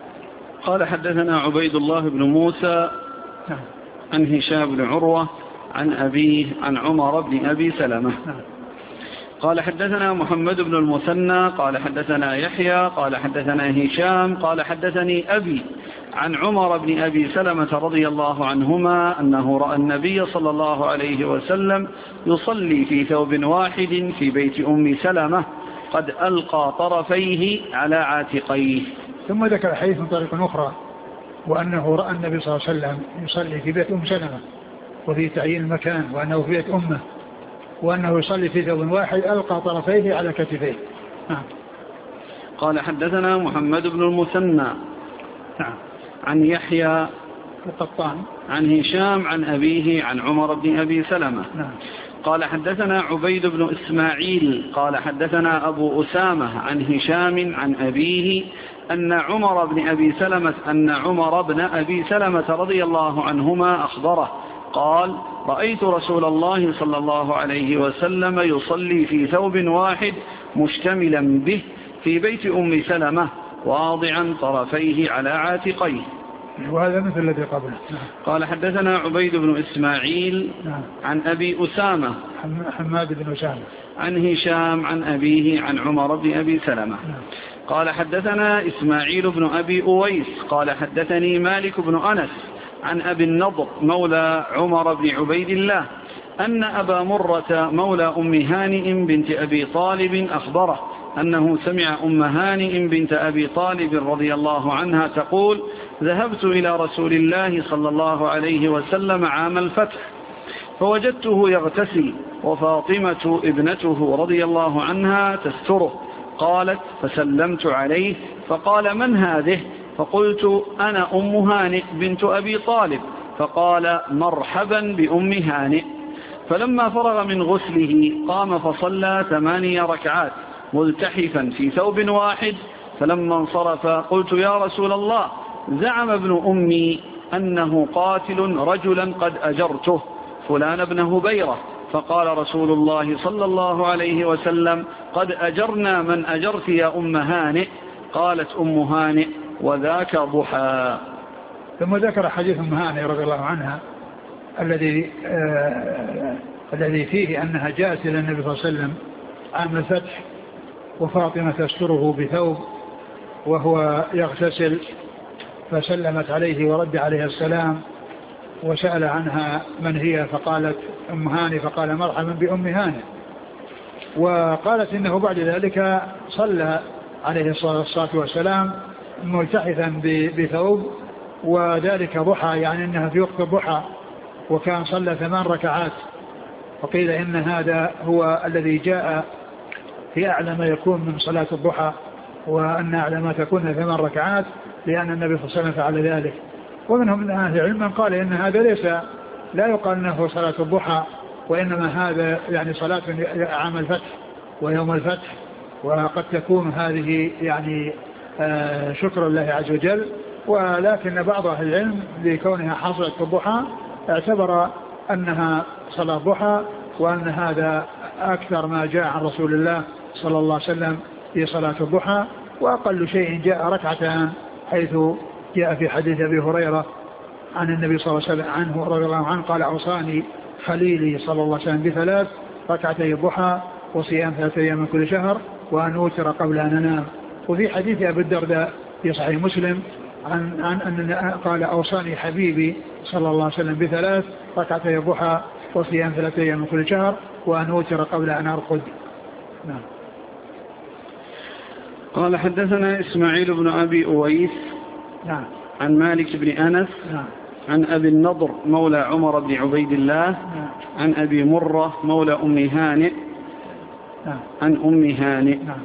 A: قال حدثنا عبيد الله بن موسى
B: نعم.
A: عن هشام بن عروة عن أبيه عن عمر بن أبي سلمة.
B: نعم.
A: قال حدثنا محمد بن المثنى قال حدثنا يحيى قال حدثنا هشام قال حدثني أبي عن عمر بن أبي سلمة رضي الله عنهما أنه رأى النبي صلى الله عليه وسلم يصلي في ثوب واحد في بيت أم سلمة قد ألقى طرفيه على عاتقيه.
B: ثم ذكر حديث من طريق أخرى وأنه رأى النبي صلى الله عليه وسلم يصلي في بيت أم سلمة وفي تعيين المكان وأنه في بيت أمه وأنه يصلي في ثوب واحد ألقى طرفيه على كتفيه. نعم.
A: قال حدثنا محمد بن المثنى
B: نعم.
A: عن يحيى
B: القطان
A: عن هشام عن أبيه عن عمر بن أبي سلمة.
B: نعم.
A: قال حدثنا عبيد بن إسماعيل قال حدثنا أبو أسامة عن هشام عن أبيه أن عمر بن أبي سلمة أن عمر بن أبي سلمة رضي الله عنهما أخبره قال رأيت رسول الله صلى الله عليه وسلم يصلي في ثوب واحد مشتملا به في بيت أم سلمة واضعا طرفيه على عاتقيه.
B: وهذا مثل الذي قبله.
A: قال حدثنا عبيد بن إسماعيل عن أبي أسامة
B: حماد بن أسامة
A: عن هشام عن أبيه عن عمر بن أبي سلمة. قال حدثنا إسماعيل بن أبي أويس قال حدثني مالك بن أنس عن أبي النضر مولى عمر بن عبيد الله أن أبا مرة مولى أم هانئ بنت أبي طالب أخبره أنه سمع أم هانئ بنت أبي طالب رضي الله عنها تقول ذهبت إلى رسول الله صلى الله عليه وسلم عام الفتح فوجدته يغتسل وفاطمة ابنته رضي الله عنها تستره. قالت فسلمت عليه فقال من هذه؟ فقلت أنا أم هانئ بنت أبي طالب. فقال مرحبا بأم هانئ. فلما فرغ من غسله قام فصلى ثماني ركعات ملتحفا في ثوب واحد. فلما انصرف قلت يا رسول الله زعم ابن أمي أنه قاتل رجلا قد أجرته فلان بن هبيرة. فقال رسول الله صلى الله عليه وسلم قد أجرنا من أجرت يا أم هانئ. قالت أم هانئ وذاك ضحى.
B: ثم ذكر حديث أم هانئ رضي الله عنها الذي آه الذي فيه أنها جاءت إلى النبي صلى الله عليه وسلم عام الفتح وفاطمة تستره بثوب وهو يغتسل فسلمت عليه ورد عليه السلام وسأل عنها من هي فقالت أم هانئ فقال مرحبا بأم هانئ. وقالت إنه بعد ذلك صلى عليه الصلاة والسلام ملتحفا بثوب وذلك ضحى يعني إنها في وقت الضحى وكان صلى ثمان ركعات. وقيل إن هذا هو الذي جاء في أعلى ما يكون من صلاة الضحى وأن أعلى ما تكون ثمان ركعات لأن النبي صلى الله عليه وسلم فعل ذلك. ومنهم من أهل العلم من قال إن هذا ليس لا يقال أنه صلاة الضحى وإنما هذا يعني صلاة عام الفتح ويوم الفتح وقد تكون هذه يعني آه شكر الله عز وجل. ولكن بعض أهل العلم لكونها حصلت في الضحى اعتبر أنها صلاة ضحى، وأن هذا أكثر ما جاء عن رسول الله صلى الله عليه وسلم في صلاة الضحى، وأقل شيء جاء ركعتان، حيث جاء في حديث أبي هريرة عن النبي صلى الله عليه وسلم عنه رضي الله عنه قال: أوصاني خليلي صلى الله عليه وسلم بثلاث: ركعتي الضحى، وصيام ثلاثة أيام من كل شهر، وأن أوتر قبل أن أنام. وفي حديث أبي الدرداء في صحيح مسلم عن عن أن قال: أوصاني حبيبي صلى الله عليه وسلم بثلاث: ركعتي الضحى، وصيام ثلاثة أيام من كل شهر، وأن أوتر قبل أن أرقد. نعم.
A: قال: حدثنا إسماعيل بن أبي أويس
B: نعم.
A: عن مالك بن أنس
B: نعم.
A: عن أبي النضر مولى عمر بن عبيد الله
B: نعم.
A: عن أبي مرة مولى أم هانئ
B: نعم.
A: عن أم هانئ.
B: نعم.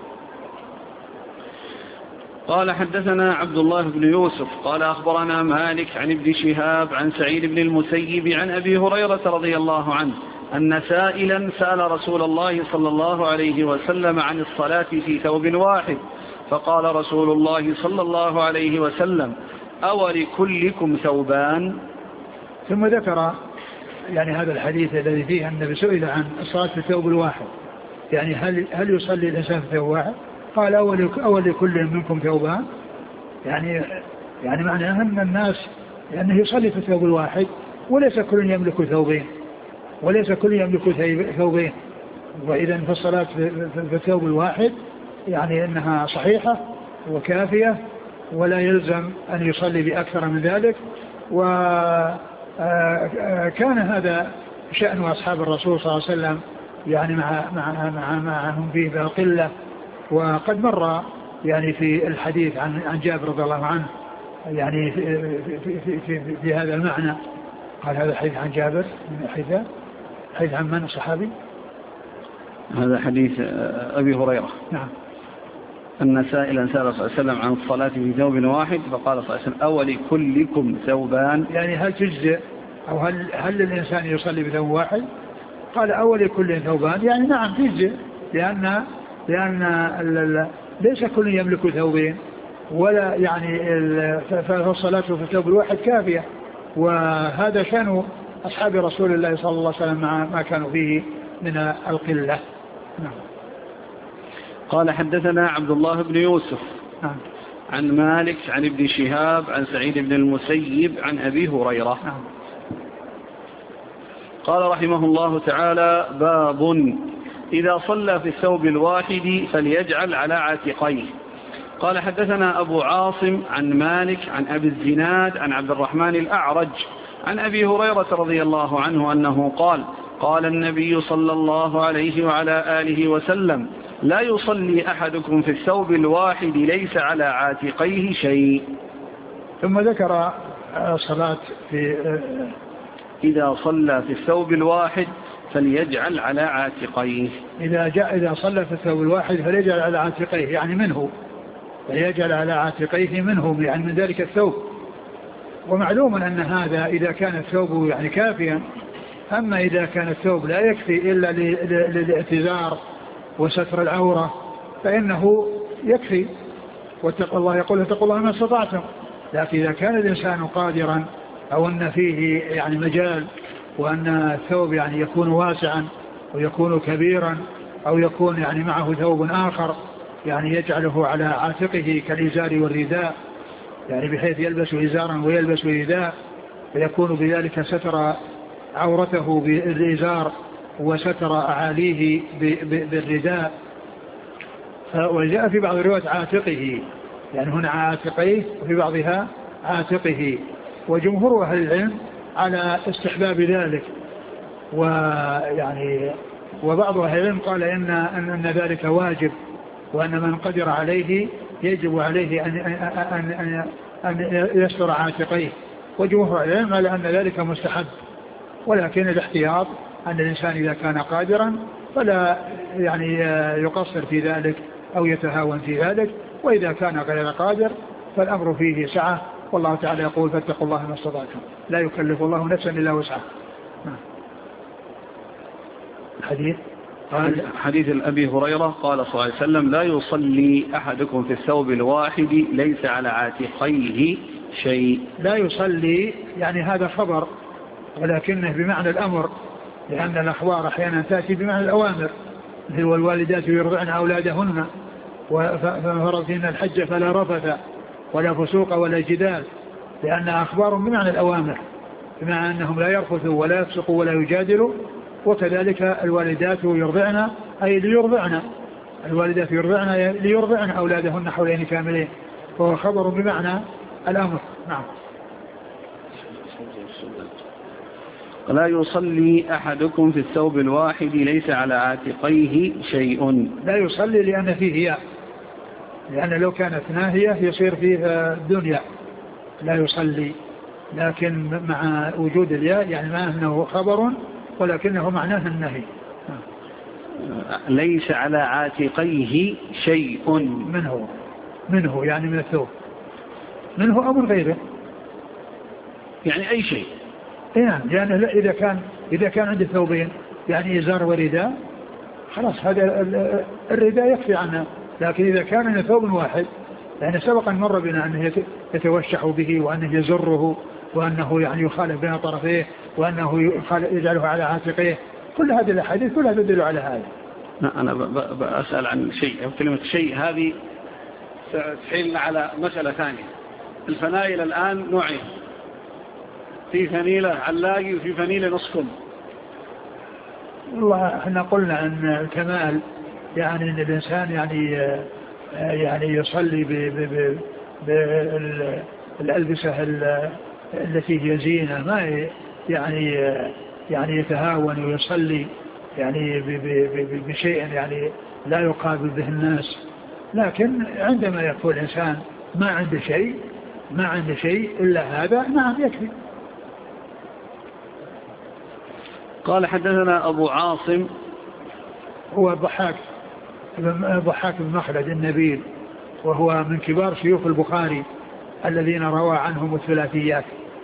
A: قال: حدثنا عبد الله بن يوسف قال: أخبرنا مالك عن ابن شهاب عن سعيد بن المسيب عن أبي هريرة رضي الله عنه أن سائلا سأل رسول الله صلى الله عليه وسلم عن الصلاة في ثوب واحد، فقال رسول الله صلى الله عليه وسلم: أولكلكم ثوبان؟
B: ثم ذكر يعني هذا الحديث الذي فيه النبي سئل عن الصلاة في الثوب الواحد، يعني هل هل يصلي الإنسان في ثوب واحد؟ قال: أول أول كل منكم ثوبان، يعني يعني معناه أن الناس لأنه يعني يصلي في الثوب الواحد، وليس كل يملك ثوبين، وليس كل يملك ثوبين. وإذا في الصلاة في الثوب الواحد يعني أنها صحيحة وكافية، ولا يلزم أن يصلي بأكثر من ذلك. وكان هذا شأن أصحاب الرسول صلى الله عليه وسلم يعني مع مع مع معهم فيه بالقلة. وقد مر يعني في الحديث عن عن جابر رضي الله عنه يعني في, في, في, في, في هذا المعنى. قال: هذا حديث عن جابر من حديث حديث عن من الصحابي؟
A: هذا حديث أبي هريرة.
B: نعم.
A: أن سائلا سأل صلى الله عليه وسلم عن الصلاة في ثوب واحد، فقال صلى الله عليه وسلم: أولكلكم ثوبان؟
B: يعني هل تجزئ أو هل هل الإنسان يصلي بثوب واحد؟ قال: أولكل ثوبان، يعني نعم تجزئ، لأن لأن ليس كل يملك ثوبين، ولا يعني فالصلاة في الثوب الواحد كافية. وهذا شأن أصحاب رسول الله صلى الله عليه وسلم مع ما كانوا فيه من القلة. نعم.
A: قال: حدثنا عبد الله بن يوسف
B: نعم.
A: عن مالك عن ابن شهاب عن سعيد بن المسيب عن أبي هريرة.
B: نعم.
A: قال رحمه الله تعالى: باب إذا صلى في الثوب الواحد فليجعل على عاتقيه. قال: حدثنا أبو عاصم عن مالك عن أبي الزناد عن عبد الرحمن الأعرج عن أبي هريرة رضي الله عنه أنه قال: قال النبي صلى الله عليه وعلى آله وسلم: لا يصلي أحدكم في الثوب الواحد ليس على عاتقيه شيء.
B: ثم ذكر صلاة في
A: إذا صلى في الثوب الواحد فليجعل على عاتقيه.
B: إذا جاء إذا صلى في الثوب الواحد فليجعل على عاتقيه، يعني منه، فليجعل على عاتقيه منه، يعني من ذلك الثوب. ومعلوم أن هذا إذا كان الثوب يعني كافيا. أما إذا كان الثوب لا يكفي إلا للاعتذار وستر العورة فإنه يكفي. واتقوا الله، يقول: اتقوا الله ما استطعتم. لكن إذا كان الإنسان قادرا أو أن فيه يعني مجال، وأن الثوب يعني يكون واسعا ويكون كبيرا، أو يكون يعني معه ثوب آخر يعني يجعله على عاتقه كالإزار والرداء، يعني بحيث يلبس إزارا ويلبس رداء، فيكون بذلك ستر عورته بالإزار وستر أعاليه بالرداء. وجاء في بعض الروايات عاتقه، يعني هنا عاتقيه وفي بعضها عاتقه. وجمهور أهل العلم على استحباب ذلك، ويعني وبعض أهل العلم قال إن, أن ذلك واجب، وأن من قدر عليه يجب عليه أن, أن, أن, أن يستر عاتقيه. وجمهور أهل العلم على أن ذلك مستحب، ولكن الاحتياط أن الإنسان إذا كان قادرا فلا يعني يقصر في ذلك أو يتهاون في ذلك، وإذا كان غير قادر فالأمر فيه سعة. والله تعالى يقول: فاتقوا الله ما استطعتم، لا يكلف الله نفسا إلا وسعها. الحديث
A: قال: حديث أبي هريرة قال صلى الله عليه وسلم: لا يصلي أحدكم في الثوب الواحد ليس على عاتقيه شيء.
B: لا يصلي يعني هذا خبر ولكنه بمعنى الأمر، لأن الأخبار أحيانا تأتي بمعنى الأوامر، مثل والوالدات يرضعن أولادهن فمن فرض فيهن الحج فلا رفث ولا فسوق ولا جدال، لأنها أخبار بمعنى الأوامر، بمعنى أنهم لا يرفثوا ولا يفسقوا ولا يجادلوا. وكذلك الوالدات يرضعن أي ليرضعن، الوالدات يرضعن ليرضعن أولادهن حولين كاملين، فهو خبر بمعنى الأمر. نعم.
A: لا يصلي أحدكم في الثوب الواحد ليس على عاتقيه شيء.
B: لا يصلي لأن فيه ياء، لأن لو كانت ناهية يصير فيه الدنيا لا يصلي، لكن مع وجود الياء يعني ما أنه خبر ولكنه معناه النهي.
A: ليس على عاتقيه شيء.
B: منه منه يعني من الثوب، منه أو من غيره،
A: يعني أي شيء.
B: يعني, يعني إذا كان إذا كان عنده ثوبين يعني إزار ورداء خلاص هذا الرداء يكفي عنه، لكن إذا كان من ثوب واحد يعني سبق أن مر بنا أنه يتوشح به وأنه يزره وأنه يعني يخالف بين طرفيه وأنه يجعله على عاتقيه، كل هذه الأحاديث كلها تدل على هذا.
A: أنا بأسأل عن شيء أو كلمة شيء هذه تحيلنا على مسألة ثانية. الفنائل الآن نوعين، في فنيلة علاقي وفي فنيلة نصكم.
B: والله احنا قلنا أن الكمال يعني أن الإنسان يعني يعني يصلي بالألبسة التي هي زينة، ما يعني يعني يتهاون ويصلي يعني بشيء يعني لا يقابل به الناس. لكن عندما يكون الإنسان ما عنده شيء ما عنده شيء إلا هذا نعم يكفي.
A: قال حدثنا أبو عاصم
B: هو ضحاك ضحاك بن مخلد النبيل، وهو من كبار شيوخ البخاري الذين روى عنهم الثلاثيات.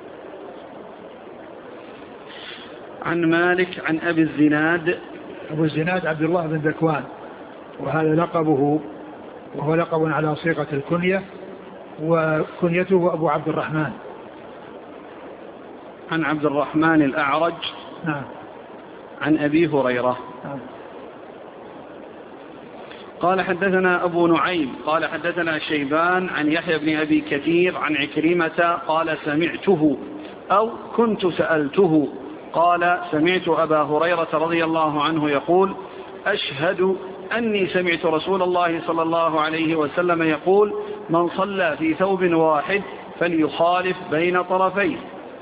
A: عن مالك عن أبي الزناد.
B: أبو الزناد عبد الله بن ذكوان، وهذا لقبه، وهو لقب على صيغة الكنية، وكنيته أبو عبد الرحمن.
A: عن عبد الرحمن الأعرج.
B: نعم.
A: عن أبي هريرة.
B: نعم.
A: قال حدثنا أبو نعيم قال حدثنا شيبان عن يحيى بن أبي كثير عن عكرمة قال سمعته أو كنت سألته قال سمعت أبا هريرة رضي الله عنه يقول أشهد أني سمعت رسول الله صلى الله عليه وسلم يقول من صلى في ثوب واحد فليخالف بين طرفيه.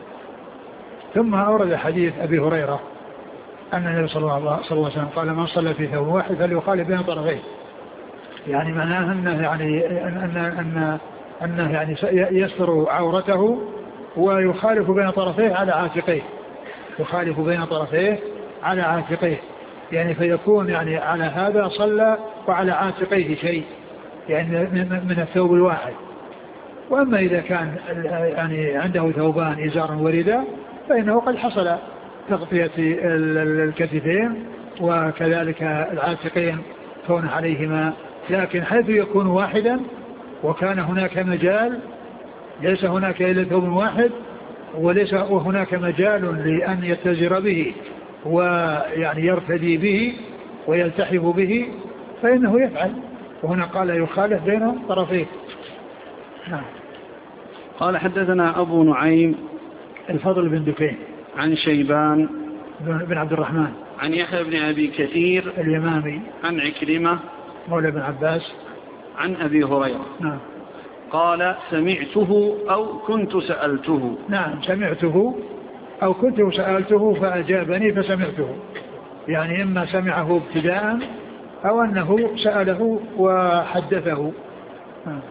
B: ثم أورد حديث أبي هريرة أن النبي صلى الله عليه وسلم قال من صلى في ثوب واحد فليخالف بين طرفيه، يعني معناه أنه يعني أن أن أنه يعني يستر عورته ويخالف بين طرفيه على عاتقيه، يخالف بين طرفيه على عاتقيه، يعني فيكون يعني على هذا صلى وعلى عاتقيه شيء يعني من الثوب الواحد. وأما إذا كان يعني عنده ثوبان إزار ورداء فإنه قد حصل تغطية الكتفين وكذلك العاتقين كون عليهما، لكن حيث يكون واحدا وكان هناك مجال، ليس هناك إلا ثوب واحد وليس هناك مجال لأن يتزر به ويعني يرتدي به ويلتحف به فإنه يفعل، وهنا قال يخالف بين طرفيه. نعم.
A: قال حدثنا أبو نعيم
B: الفضل بن دكين
A: عن شيبان
B: بن عبد الرحمن
A: عن يحيى بن أبي كثير
B: اليمامي عن
A: عكرمة
B: مولى بن عباس
A: عن أبي هريرة.
B: نعم.
A: قال سمعته أو كنت سألته.
B: نعم سمعته أو كنت سألته فأجابني فسمعته، يعني إما سمعه ابتداء أو أنه سأله وحدثه. نعم.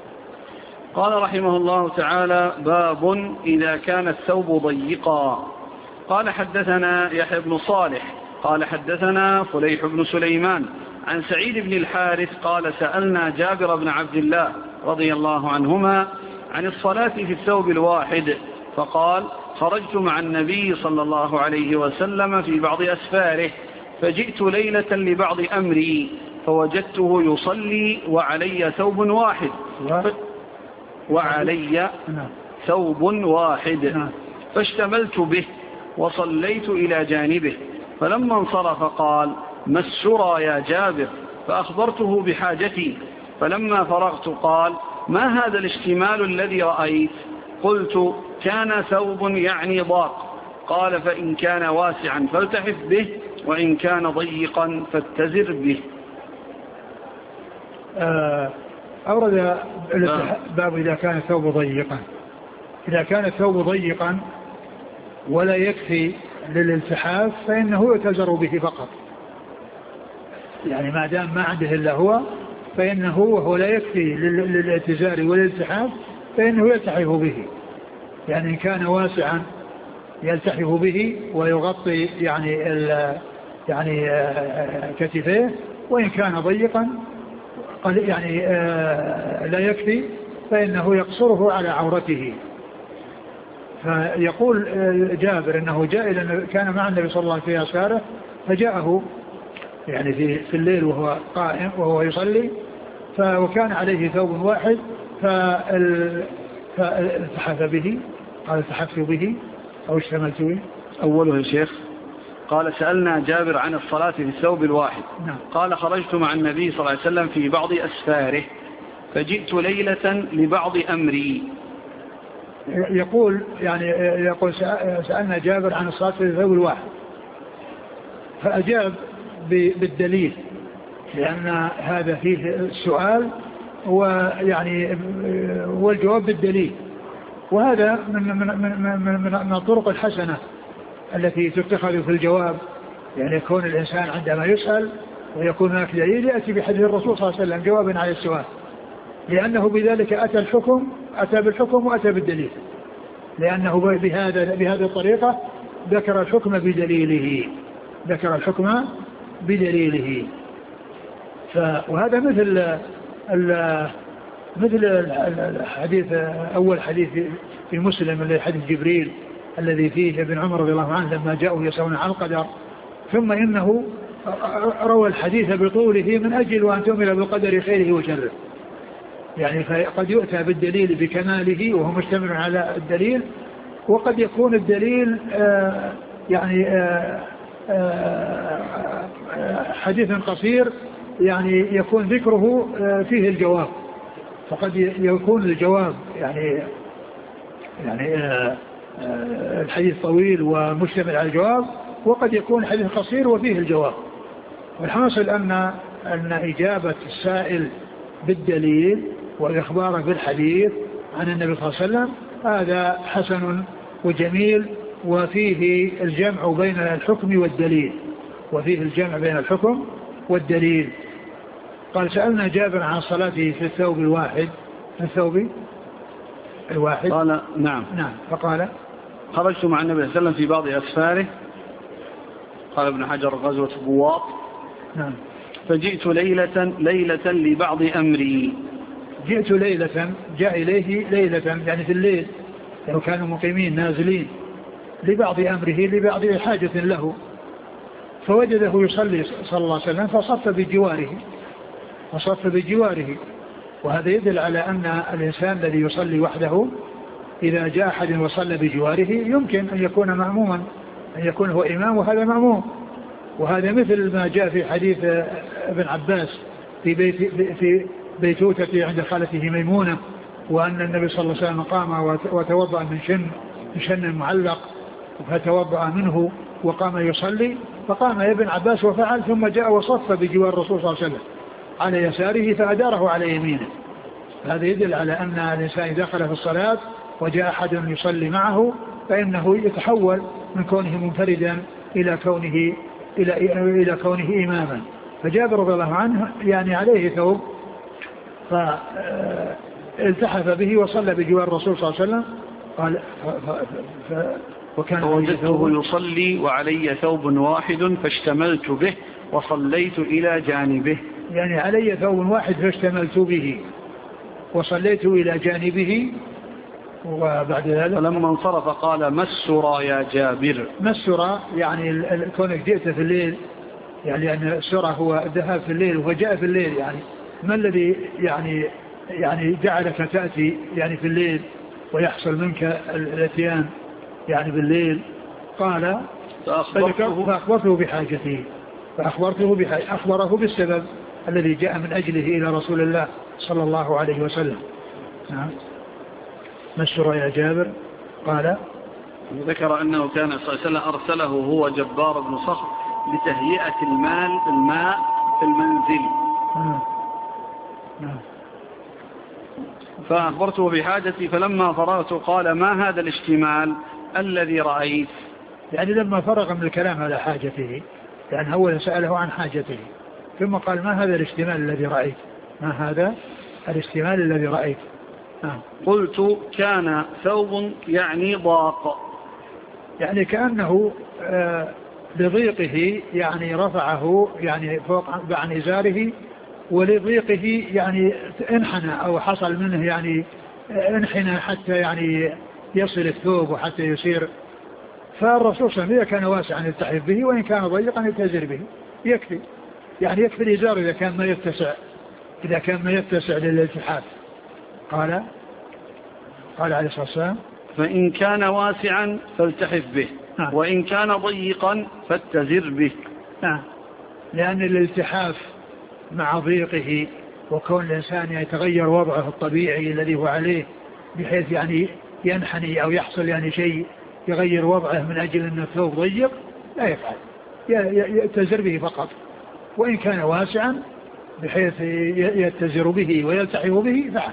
A: قال رحمه الله تعالى باب إذا كان الثوب ضيقا. قال حدثنا يحيى بن صالح قال حدثنا فليح بن سليمان عن سعيد بن الحارث قال سألنا جابر بن عبد الله رضي الله عنهما عن الصلاة في الثوب الواحد فقال خرجت مع النبي صلى الله عليه وسلم في بعض أسفاره فجئت ليلة لبعض أمري فوجدته يصلي وعلي ثوب واحد ف... وعلي ثوب واحد فاشتملت به وصليت إلى جانبه، فلما انصرف قال: ما السرى يا جابر؟ فأخبرته بحاجتي، فلما فرغت قال: ما هذا الاشتمال الذي رأيت؟ قلت: كان ثوب يعني ضاق. قال: فإن كان واسعا فالتحف به، وإن كان ضيقا فاتزر به.
B: أورد باب إذا كان الثوب ضيقا. إذا كان الثوب ضيقا ولا يكفي للالتحاف فإنه يتزر به فقط، يعني ما دام ما عنده إلا هو فإنه وهو لا يكفي للاتزار والالتحاف فإنه يلتحف به، يعني إن كان واسعا يلتحف به ويغطي يعني يعني كتفيه، وإن كان ضيقا يعني لا يكفي فإنه يقصره على عورته. فيقول جابر إنه جاء إلى كان مع النبي صلى الله عليه وسلم في أسفاره، فجاءه يعني في في الليل وهو قائم وهو يصلي، وكان عليه ثوب واحد فالتحف به، قال التحفت به أو اشتملت به.
A: أوله يا شيخ قال: سألنا جابر عن الصلاة في الثوب الواحد.
B: نعم.
A: قال: خرجت مع النبي صلى الله عليه وسلم في بعض أسفاره، فجئت ليلة لبعض أمري.
B: يقول يعني يقول سألنا جابر عن الصلاة في الثوب الواحد، فأجاب بالدليل، لأن هذا فيه السؤال ويعني والجواب بالدليل، وهذا من من من من, من, من الطرق الحسنة التي تتخذ في الجواب، يعني يكون الإنسان عندما يسأل ويكون هناك دليل يأتي بحديث الرسول صلى الله عليه وسلم جوابا على السؤال، لأنه بذلك أتى الحكم أتى بالحكم وأتى بالدليل، لأنه بهذا بهذه الطريقة ذكر الحكم بدليله ذكر الحكم بدليله ف وهذا مثل ال مثل الحديث أول حديث في مسلم اللي حديث جبريل الذي فيه ابن عمر رضي الله عنه لما جاءوا يسألون عن القدر، ثم إنه روى الحديث بطوله من أجل أن تؤمن بالقدر خيره وشره، يعني فقد يؤتى بالدليل بكماله وهو مشتمل على الدليل، وقد يكون الدليل آآ يعني آآ آآ حديث قصير يعني يكون ذكره فيه الجواب، فقد يكون الجواب يعني يعني الحديث طويل ومشتمل على الجواب، وقد يكون حديث قصير وفيه الجواب. والحاصل أن أن إجابة السائل بالدليل والإخبار بالحديث عن النبي صلى الله عليه وسلم هذا حسن وجميل، وفيه الجمع بين الحكم والدليل وفيه الجمع بين الحكم والدليل. قال: سألنا جابر عن صلاته في الثوب الواحد في الثوب الواحد
A: قال: نعم
B: نعم فقال:
A: خرجت مع النبي صلى الله عليه وسلم في بعض أسفاره، قال ابن حجر غزوة بواط.
B: نعم.
A: فجئت ليلة ليلة لبعض أمري.
B: جئت ليلة جاء إليه ليلة يعني في الليل، لو كانوا مقيمين نازلين، لبعض أمره لبعض حاجة له، فوجده يصلي صلى الله عليه وسلم فصف بجواره فصف بجواره وهذا يدل على أن الإنسان الذي يصلي وحده إذا جاء أحد وصلى بجواره يمكن أن يكون مأموما، أن يكون هو إمام وهذا مأموم. وهذا مثل ما جاء في حديث ابن عباس في بيت في بيتوتة عند خالته ميمونة، وأن النبي صلى الله عليه وسلم قام وتوضأ من شن من شن معلق فتوضأ منه وقام يصلي، فقام ابن عباس وفعل، ثم جاء وصف بجوار الرسول صلى الله عليه وسلم على يساره فأداره على يمينه. هذا يدل على أن الإنسان دخل في الصلاة وجاء أحد يصلي معه فإنه يتحول من كونه منفردا إلى كونه إلى إلى كونه إماما. فجابر رضي الله عنه يعني عليه ثوب فالتحف به وصلى بجوار الرسول صلى الله عليه وسلم. قال ف... ف... وكان
A: وجدته يصلي وعلي ثوب واحد فاشتملت به وصليت إلى جانبه.
B: يعني علي ثوب واحد فاشتملت به وصليت إلى جانبه. وبعد ذلك
A: فلما انصرف قال: ما السرى يا جابر؟
B: ما السرى يعني كونك جئت في الليل، يعني أن السرى هو الذهاب في الليل وجاء في الليل، يعني ما الذي يعني يعني جعلك تأتي يعني في الليل ويحصل منك الاتيان يعني بالليل؟ قال
A: فأخبرته,
B: فأخبرته بحاجته فأخبرته بحاجته أخبره بالسبب الذي جاء من أجله إلى رسول الله صلى الله عليه وسلم. نعم. ما السر يا جابر؟ قال
A: ذكر أنه كان صلى الله عليه وسلم أرسله هو جبار بن صخر لتهيئة المال الماء في المنزل.
B: نعم. نعم.
A: فأخبرته بحاجتي فلما فرغت قال ما هذا الاشتمال الذي رأيت؟
B: يعني لما فرغ من الكلام على حاجته، يعني أولا سأله عن حاجته ثم قال ما هذا الاشتمال الذي رأيت؟ ما هذا الاشتمال الذي رأيت؟ آه.
A: قلت كان ثوب يعني ضاق،
B: يعني كأنه آه لضيقه يعني رفعه يعني فوق عن إزاره، ولضيقه يعني انحنى أو حصل منه يعني انحنى حتى يعني يصل الثوب وحتى يصير. فالرسول صلى الله عليه وسلم كان واسعا يلتحف به، وإن كان ضيقا يتزر به، يكفي يعني يكفي الإزار إذا كان ما يتسع إذا كان ما يتسع للالتحاف. قال قال عليه الصلاة والسلام
A: فإن كان واسعا فالتحف به،
B: نعم.
A: وإن كان ضيقا فاتزر به.
B: نعم. لأن الالتحاف مع ضيقه وكون الإنسان يتغير وضعه الطبيعي الذي هو عليه بحيث يعني ينحني أو يحصل يعني شيء يغير وضعه من أجل أن الثوب ضيق، لا يفعل، يتزر به فقط. وإن كان واسعا بحيث يتزر به ويلتحف به فعل.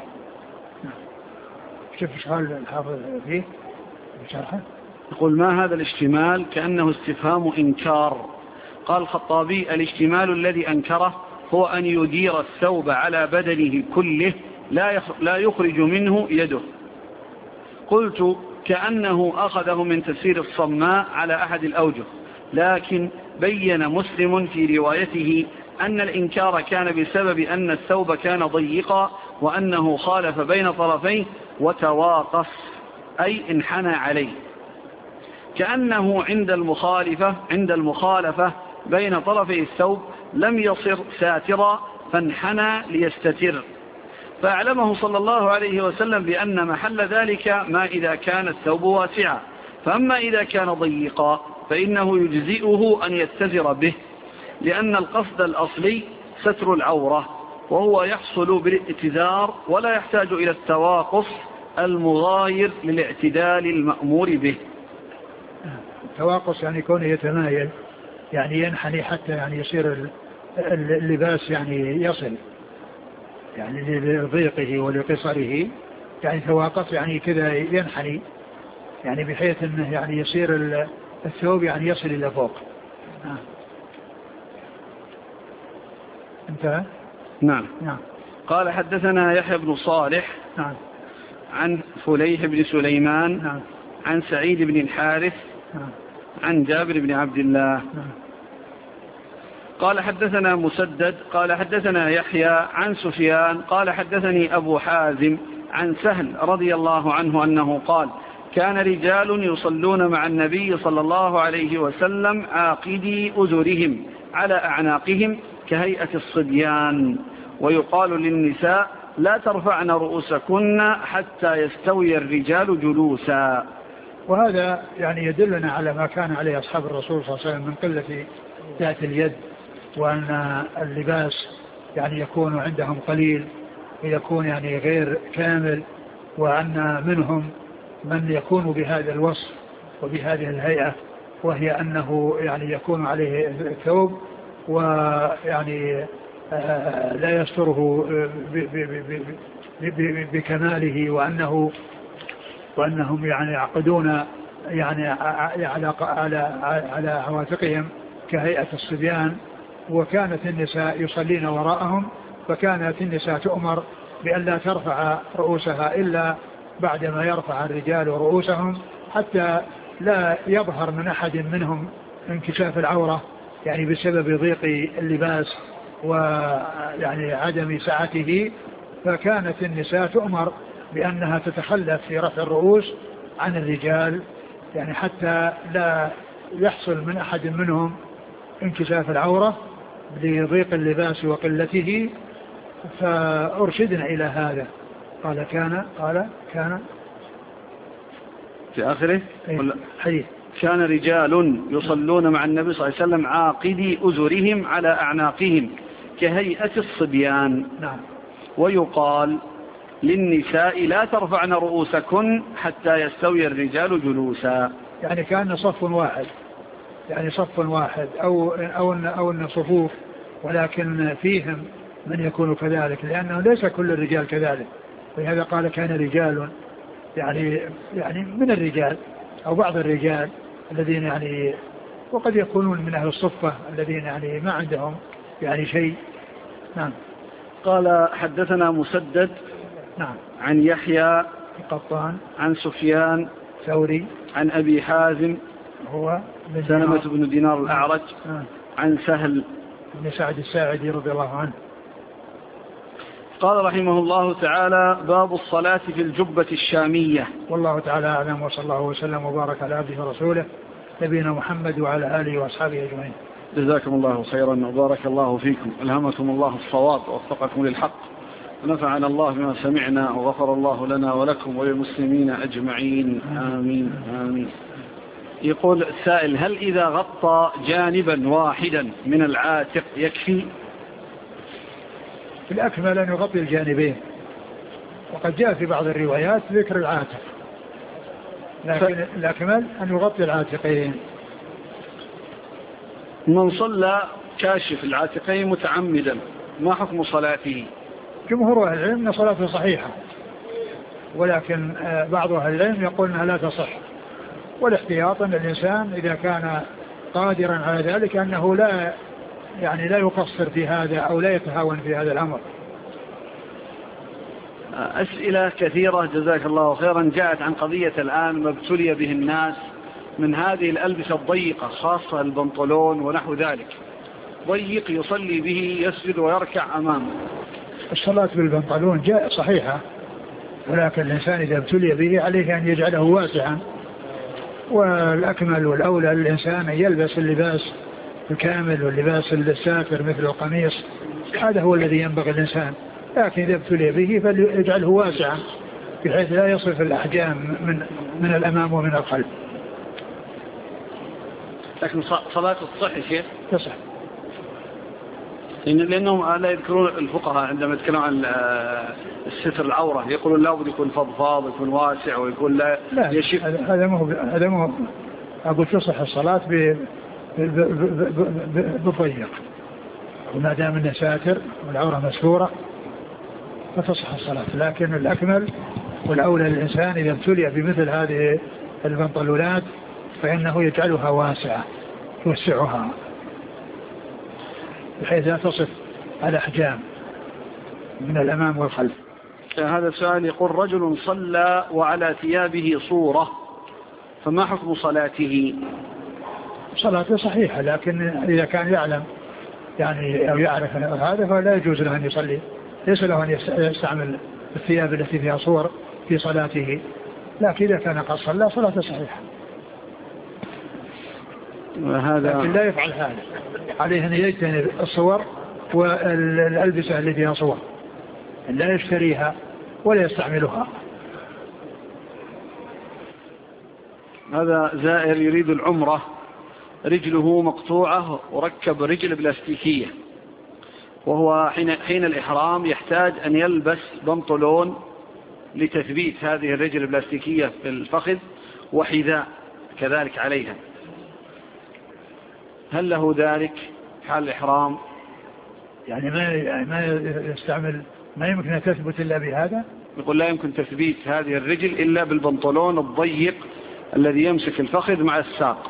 B: شوف سؤال الحافظ فيه بشرحه.
A: يقول ما هذا الاشتمال؟ كأنه استفهام إنكار. قال الخطابي الاشتمال الذي أنكره هو أن يدير الثوب على بدنه كله لا يخرج منه يده. قلت كأنه أخذه من تفسير الصماء على أحد الأوجه، لكن بين مسلم في روايته أن الإنكار كان بسبب أن الثوب كان ضيقا وأنه خالف بين طرفيه وتواقف أي انحنى عليه، كأنه عند المخالفة عند المخالفة بين طرفي الثوب لم يصر ساترا فانحنى ليستتر. فأعلمه صلى الله عليه وسلم بأن محل ذلك ما إذا كان الثوب واسعا، فأما إذا كان ضيقا فإنه يجزئه أن يتزر به، لأن القصد الأصلي ستر العورة، وهو يحصل بالاتزار ولا يحتاج إلى التواقص المغاير للاعتدال المأمور به.
B: التواقص يعني كونه يتمايل، يعني ينحني حتى يعني يصير اللباس يعني يصل يعني لضيقه ولقصره، يعني تواقص يعني كذا ينحني، يعني بحيث انه يعني يصير الثوب يعني يصل الى فوق. آه. انتهى.
A: نعم.
B: نعم.
A: قال حدثنا يحيى بن صالح
B: نعم.
A: عن فليح بن سليمان
B: نعم.
A: عن سعيد بن الحارث
B: نعم.
A: عن جابر بن عبد الله.
B: نعم.
A: قال حدثنا مسدد قال حدثنا يحيى عن سفيان قال حدثني أبو حازم عن سهل رضي الله عنه أنه قال كان رجال يصلون مع النبي صلى الله عليه وسلم عاقدي أزرهم على أعناقهم كهيئة الصبيان، ويقال للنساء لا ترفعن رؤوسكن حتى يستوي الرجال جلوسا.
B: وهذا يعني يدلنا على ما كان عليه أصحاب الرسول صلى الله عليه وسلم من قلة ذات اليد، وأن اللباس يعني يكون عندهم قليل ويكون يعني غير كامل، وأن منهم من يكون بهذا الوصف وبهذه الهيئة، وهي أنه يعني يكون عليه الثوب ويعني لا يستره بكماله، وأنه وأنهم يعني يعقدون يعني على على على عواتقهم كهيئة الصبيان. وكانت النساء يصلين وراءهم، فكانت النساء تؤمر بأن لا ترفع رؤوسها إلا بعدما يرفع الرجال رؤوسهم، حتى لا يظهر من أحد منهم انكشاف العورة يعني بسبب ضيق اللباس ويعني عدم سعته. فكانت النساء تؤمر بأنها تتخلف في رفع الرؤوس عن الرجال، يعني حتى لا يحصل من أحد منهم انكشاف العورة لضيق اللباس وقلته. فأرشدنا إلى هذا. قال كان قال كان
A: في آخره
B: حديث
A: كان رجال يصلون مع النبي صلى الله عليه وسلم عاقدي أزرهم على أعناقهم كهيئة الصبيان.
B: نعم.
A: ويقال للنساء لا ترفعن رؤوسكن حتى يستوي الرجال جلوسا.
B: يعني كان صف واحد، يعني صف واحد أو أو أو أن صفوف، ولكن فيهم من يكون كذلك، لأنه ليس كل الرجال كذلك، ولهذا قال كان رجال يعني يعني من الرجال أو بعض الرجال الذين يعني، وقد يكونون من أهل الصفة الذين يعني ما عندهم يعني شيء. نعم.
A: قال حدثنا مسدد
B: نعم
A: عن يحيى
B: القطان
A: عن سفيان
B: ثوري
A: عن أبي حازم
B: هو
A: سلمة بن دينار الأعرج
B: نعم.
A: عن سهل
B: بن سعد الساعدي رضي الله عنه.
A: قال رحمه الله تعالى: باب الصلاة في الجبة الشامية.
B: والله تعالى أعلم، وصلى الله وسلم وبارك على عبده ورسوله نبينا محمد وعلى آله وأصحابه أجمعين.
A: جزاكم الله خيرا وبارك الله فيكم، ألهمكم الله الصواب ووفقكم للحق، ونفعنا الله بما سمعنا، وغفر الله لنا ولكم وللمسلمين أجمعين، آمين آمين. يقول السائل: هل إذا غطى جانبا واحدا من العاتق يكفي؟
B: الأكمل أن يغطي الجانبين، وقد جاء في بعض الروايات ذكر العاتق، لكن ف... الأكمل أن يغطي العاتقين.
A: من صلى كاشف العاتقين متعمدا ما حكم صلاته؟
B: جمهور أهل العلم أن صلاته صحيحة، ولكن بعض أهل العلم يقول أنها لا تصح، والاحتياط أن الإنسان إذا كان قادرا على ذلك أنه لا يعني لا يقصر في هذا أو لا يتهاون في هذا الأمر.
A: أسئلة كثيرة جزاك الله خيرا جاءت عن قضية الآن ما ابتلي به الناس من هذه الألبسة الضيقة، خاصة البنطلون ونحو ذلك، ضيق يصلي به يسجد ويركع أمامه.
B: الصلاة بالبنطلون جاء صحيحة، ولكن الإنسان إذا ابتلي به عليه أن يجعله واسعا، والأكمل والأولى للإنسان أن يلبس اللباس الكامل واللباس الساتر مثل القميص، هذا هو الذي ينبغي الإنسان، لكن إذا ابتلي به فليجعله واسعا بحيث لا يصف الأحجام من, من الأمام ومن الخلف.
A: لكن صلاة الصحي شيخ
B: تصح،
A: لأنهم لا يذكرون الفقهاء عندما يتكلمون عن الستر العورة يقولون لا بد يكون فضفاض يكون واسع ويكون لا,
B: لا يشف. هذا مو هذا مو أقول تصح الصلاة بالضيق، وما دام انه ساتر والعورة مستورة فتصح الصلاة، لكن الأكمل والأولى للإنسان إذا ابتلي بمثل هذه البنطلونات فإنه يجعلها واسعة يوسعها بحيث لا تصف الأحجام من الأمام والخلف.
A: هذا السؤال يقول: رجل صلى وعلى ثيابه صورة فما حكم صلاته؟
B: صلاته صحيحة، لكن إذا كان يعلم يعني أو يعرف هذا فلا يجوز له أن يصلي، ليس له أن يستعمل الثياب التي فيها صور في صلاته، لكن إذا كان قد صلى صلاته صحيحة.
A: وهذا
B: لكن لا يفعل هذا، عليه أن يجتنب الصور والألبسة التي فيها صور، لا يشتريها ولا يستعملها.
A: هذا زائر يريد العمرة، رجله مقطوعة وركب رجل بلاستيكية، وهو حين, حين الإحرام يحتاج أن يلبس بنطلون لتثبيت هذه الرجل البلاستيكية في الفخذ وحذاء كذلك عليها، هل له ذلك حال الإحرام؟
B: يعني ما ما يستعمل، ما يمكن أن تثبت إلا بهذا.
A: يقول لا يمكن تثبيت هذه الرجل إلا بالبنطلون الضيق الذي يمسك الفخذ مع الساق.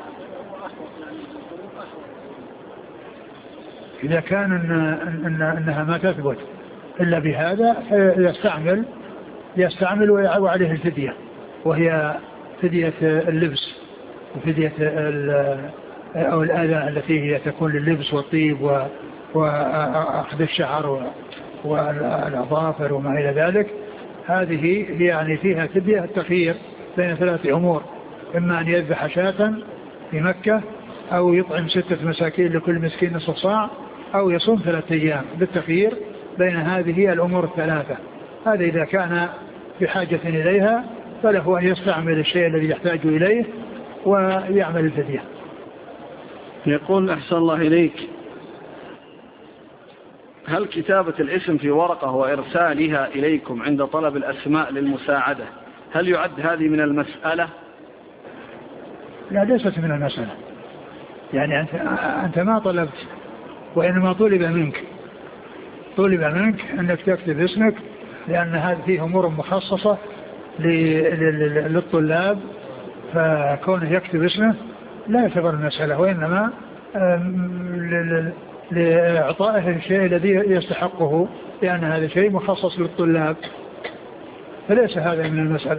B: إذا كان إن إن إنها ما تثبت إلا بهذا يستعمل يستعمل وعليه الفدية، وهي فدية اللبس وفدية أو الآلة التي هي تكون لللبس والطيب وأخذ الشعر والأظافر وما إلى ذلك. هذه يعني فيها فدية التخيير بين ثلاث أمور: إما أن يذبح شاة في مكة، أو يطعم ستة مساكين لكل مسكين نصف صاع، أو يصوم ثلاثة أيام، بالتخيير بين هذه الأمور الثلاثة. هذا إذا كان بحاجة إليها فله أن يستعمل الشيء الذي يحتاج إليه، ويعمل الفدية.
A: يقول أحسن الله إليك، هل كتابة الاسم في ورقة وإرسالها إليكم عند طلب الأسماء للمساعدة هل يعد هذه من المسألة؟
B: لا، ليست من المسألة. يعني أنت, أنت ما طلبت، وإنما طلب منك طلب منك أنك تكتب اسمك، لأن هذه فيه أمور مخصصة للطلاب، فكونه يكتب اسمه لا يعتبر المسألة، وإنما لإعطائه الشيء الذي يستحقه، لأن هذا شيء مخصص للطلاب، فليس هذا من المسألة.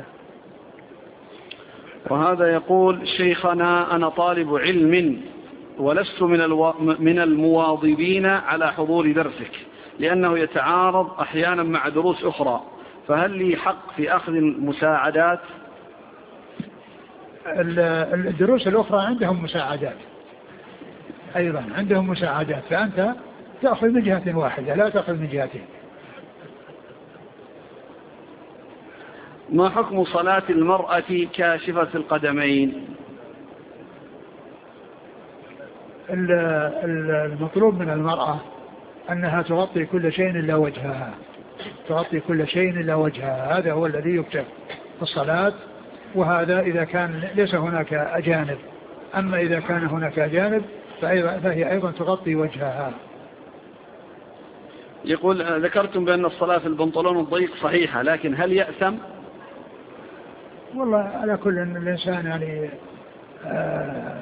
A: وهذا يقول: شيخنا أنا طالب علم ولست من, الو... من المواظبين على حضور درسك لأنه يتعارض أحيانا مع دروس أخرى، فهل لي حق في أخذ المساعدات؟
B: الدروس الأخرى عندهم مساعدات أيضا، عندهم مساعدات، فأنت تأخذ من جهة واحدة لا تأخذ من جهتين.
A: ما حكم صلاة المرأة كاشفة القدمين؟
B: المطلوب من المرأة أنها تغطي كل شيء إلا وجهها، تغطي كل شيء إلا وجهها، هذا هو الذي يكتب في الصلاة، وهذا إذا كان ليس هناك أجانب. أما إذا كان هناك أجانب فهي أيضا تغطي وجهها.
A: يقول: ذكرتم بأن الصلاة في البنطلون الضيق صحيحة، لكن هل يأثم؟
B: والله على كل أن الإنسان يعني آآ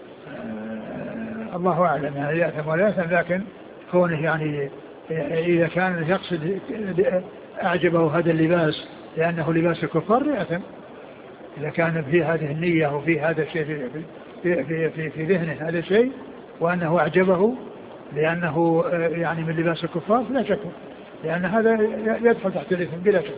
B: آآ الله أعلم يعني يأثم ولا يأثم، لكن كونه يعني إذا كان يقصد أعجبه هذا اللباس لأنه لباس الكفار يأثم. إذا كان في هذه النية وفي هذا الشيء في, في, في, في, في ذهنه هذا الشيء وأنه أعجبه لأنه يعني من لباس الكفار فلا شك، لأن هذا يدخل تحت الإثم بلا شك.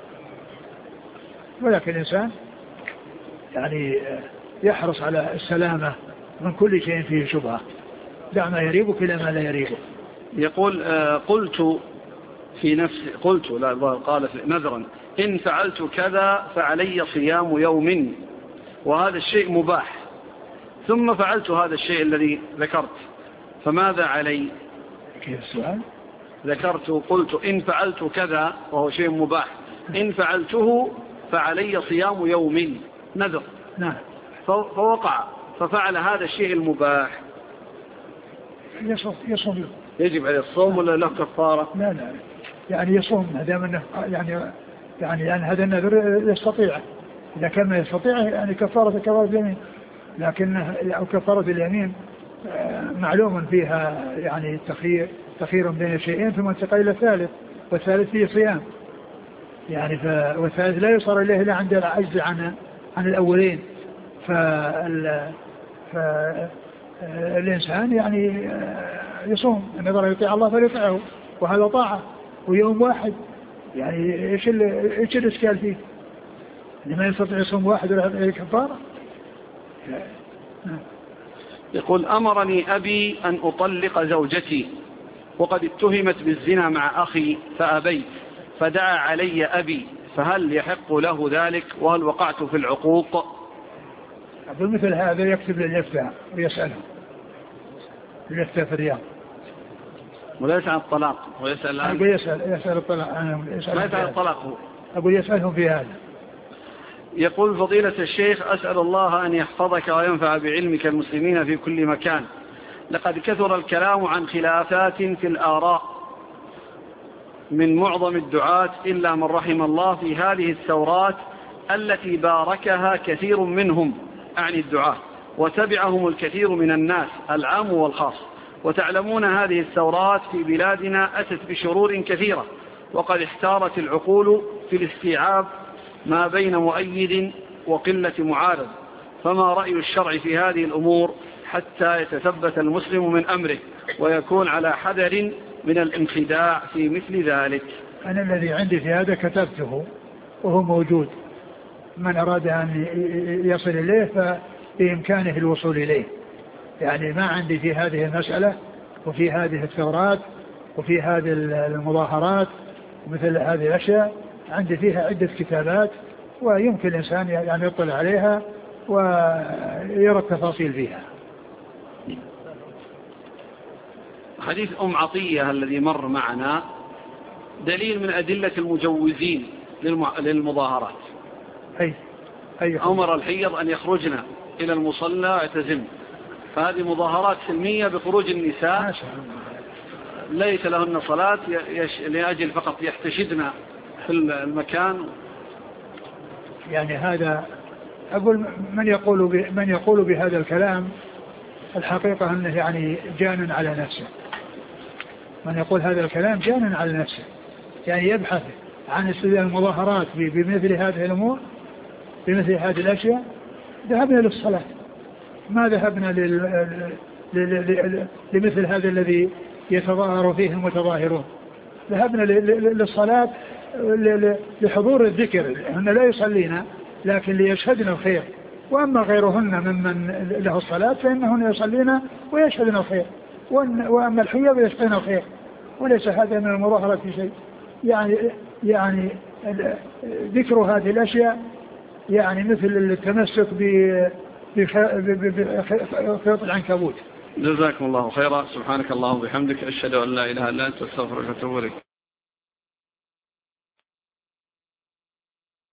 B: ولكن الإنسان يعني يحرص على السلامة من كل شيء فيه شبهة، دع ما يريبك إلى ما لا يريبك.
A: يقول: آه قلت في نفسي قلت لا قال نذرا إن فعلت كذا فعلي صيام يوم، وهذا الشيء مباح، ثم فعلت هذا الشيء الذي ذكرت، فماذا علي؟
B: كيف السؤال؟
A: ذكرت قلت إن فعلت كذا وهو شيء مباح، إن فعلته فعلي صيام يوم نذر.
B: نعم.
A: فوقع ففعل هذا الشيء المباح،
B: يصوم يصوم
A: يجب عليه الصوم ولا له كفارة؟
B: لا لا يعني يصوم ما دام انه يعني يعني يعني هذا النذر يستطيع، اذا كان ما يستطيع يعني كفارة كفارة اليمين، لكن او كفارة اليمين معلوم فيها يعني تخيير تخيير بين شيئين ثم انتقل الى الثالث، والثالث فيه صيام يعني ف... والثالث لا يصار اليه الا عند العجز عن عن الاولين. فال فالإنسان يعني يصوم، النظر يطيع الله فليطيعه، وهذا طاعة ويوم واحد، يعني إيش إيش الإشكال فيه؟ لما يستطيع يصوم واحد ولا يعطيه كفارة؟
A: يقول: أمرني أبي أن أطلق زوجتي وقد اتهمت بالزنا مع أخي فأبيت، فدعا علي أبي، فهل يحق له ذلك؟ وهل وقعت في العقوق؟
B: بمثل هذا يكتب للإفتاء ويسأله للإفتاء في الرياض،
A: وليس عن الطلاق ويسأل عن
B: أقول يسأل يسأل الطلاق
A: ليس عن الطلاق هو.
B: أقول يسألهم في هذا.
A: يقول: فضيلة الشيخ أسأل الله أن يحفظك وينفع بعلمك المسلمين في كل مكان، لقد كثر الكلام عن خلافات في الآراء من معظم الدعاة إلا من رحم الله في هذه الثورات التي باركها كثير منهم عن الدعاة، وتبعهم الكثير من الناس العام والخاص، وتعلمون هذه الثورات في بلادنا أتت بشرور كثيرة، وقد احتارت العقول في الاستيعاب ما بين مؤيد وقلة معارض، فما رأي الشرع في هذه الأمور حتى يتثبت المسلم من أمره ويكون على حذر من الانخداع في مثل ذلك؟
B: أنا الذي عندي في هذا كتبته وهو موجود، من أراد أن يصل إليه فبإمكانه الوصول إليه، يعني ما عندي في هذه المسألة وفي هذه الثورات وفي هذه المظاهرات ومثل هذه الأشياء، عندي فيها عدة كتابات ويمكن الإنسان يعني يطلع عليها ويرى التفاصيل فيها.
A: حديث أم عطية الذي مر معنا دليل من أدلة المجوزين للمظاهرات.
B: أي أي
A: أمر الحيض أن يخرجن إلى المصلى ويعتزلن، فهذه مظاهرات سلمية بخروج النساء ليس لهن صلاة لأجل فقط يحتشدن في المكان.
B: يعني هذا أقول من يقول من يقول بهذا الكلام الحقيقة أنه يعني جان على نفسه. من يقول هذا الكلام جان على نفسه، يعني يبحث عن استدلال المظاهرات بمثل هذه الأمور بمثل هذه الأشياء. ذهبنا للصلاة، ما ذهبنا لل... لمثل هذا الذي يتظاهر فيه المتظاهرون. ذهبنا للصلاة لحضور الذكر، هن لا يصلين لكن ليشهدن الخير، وأما غيرهن ممن له الصلاة فإنهن يصلين ويشهدن الخير، وأما الحيض يشهدن الخير، وليس هذا من المظاهرة في شيء. يعني يعني ذكر هذه الأشياء يعني مثل التمسك بخيط العنكبوت.
A: جزاكم الله خيرا. سبحانك اللهم وبحمدك، أشهد أن لا إله إلا أنت، أستغفرك وأتوب إليك.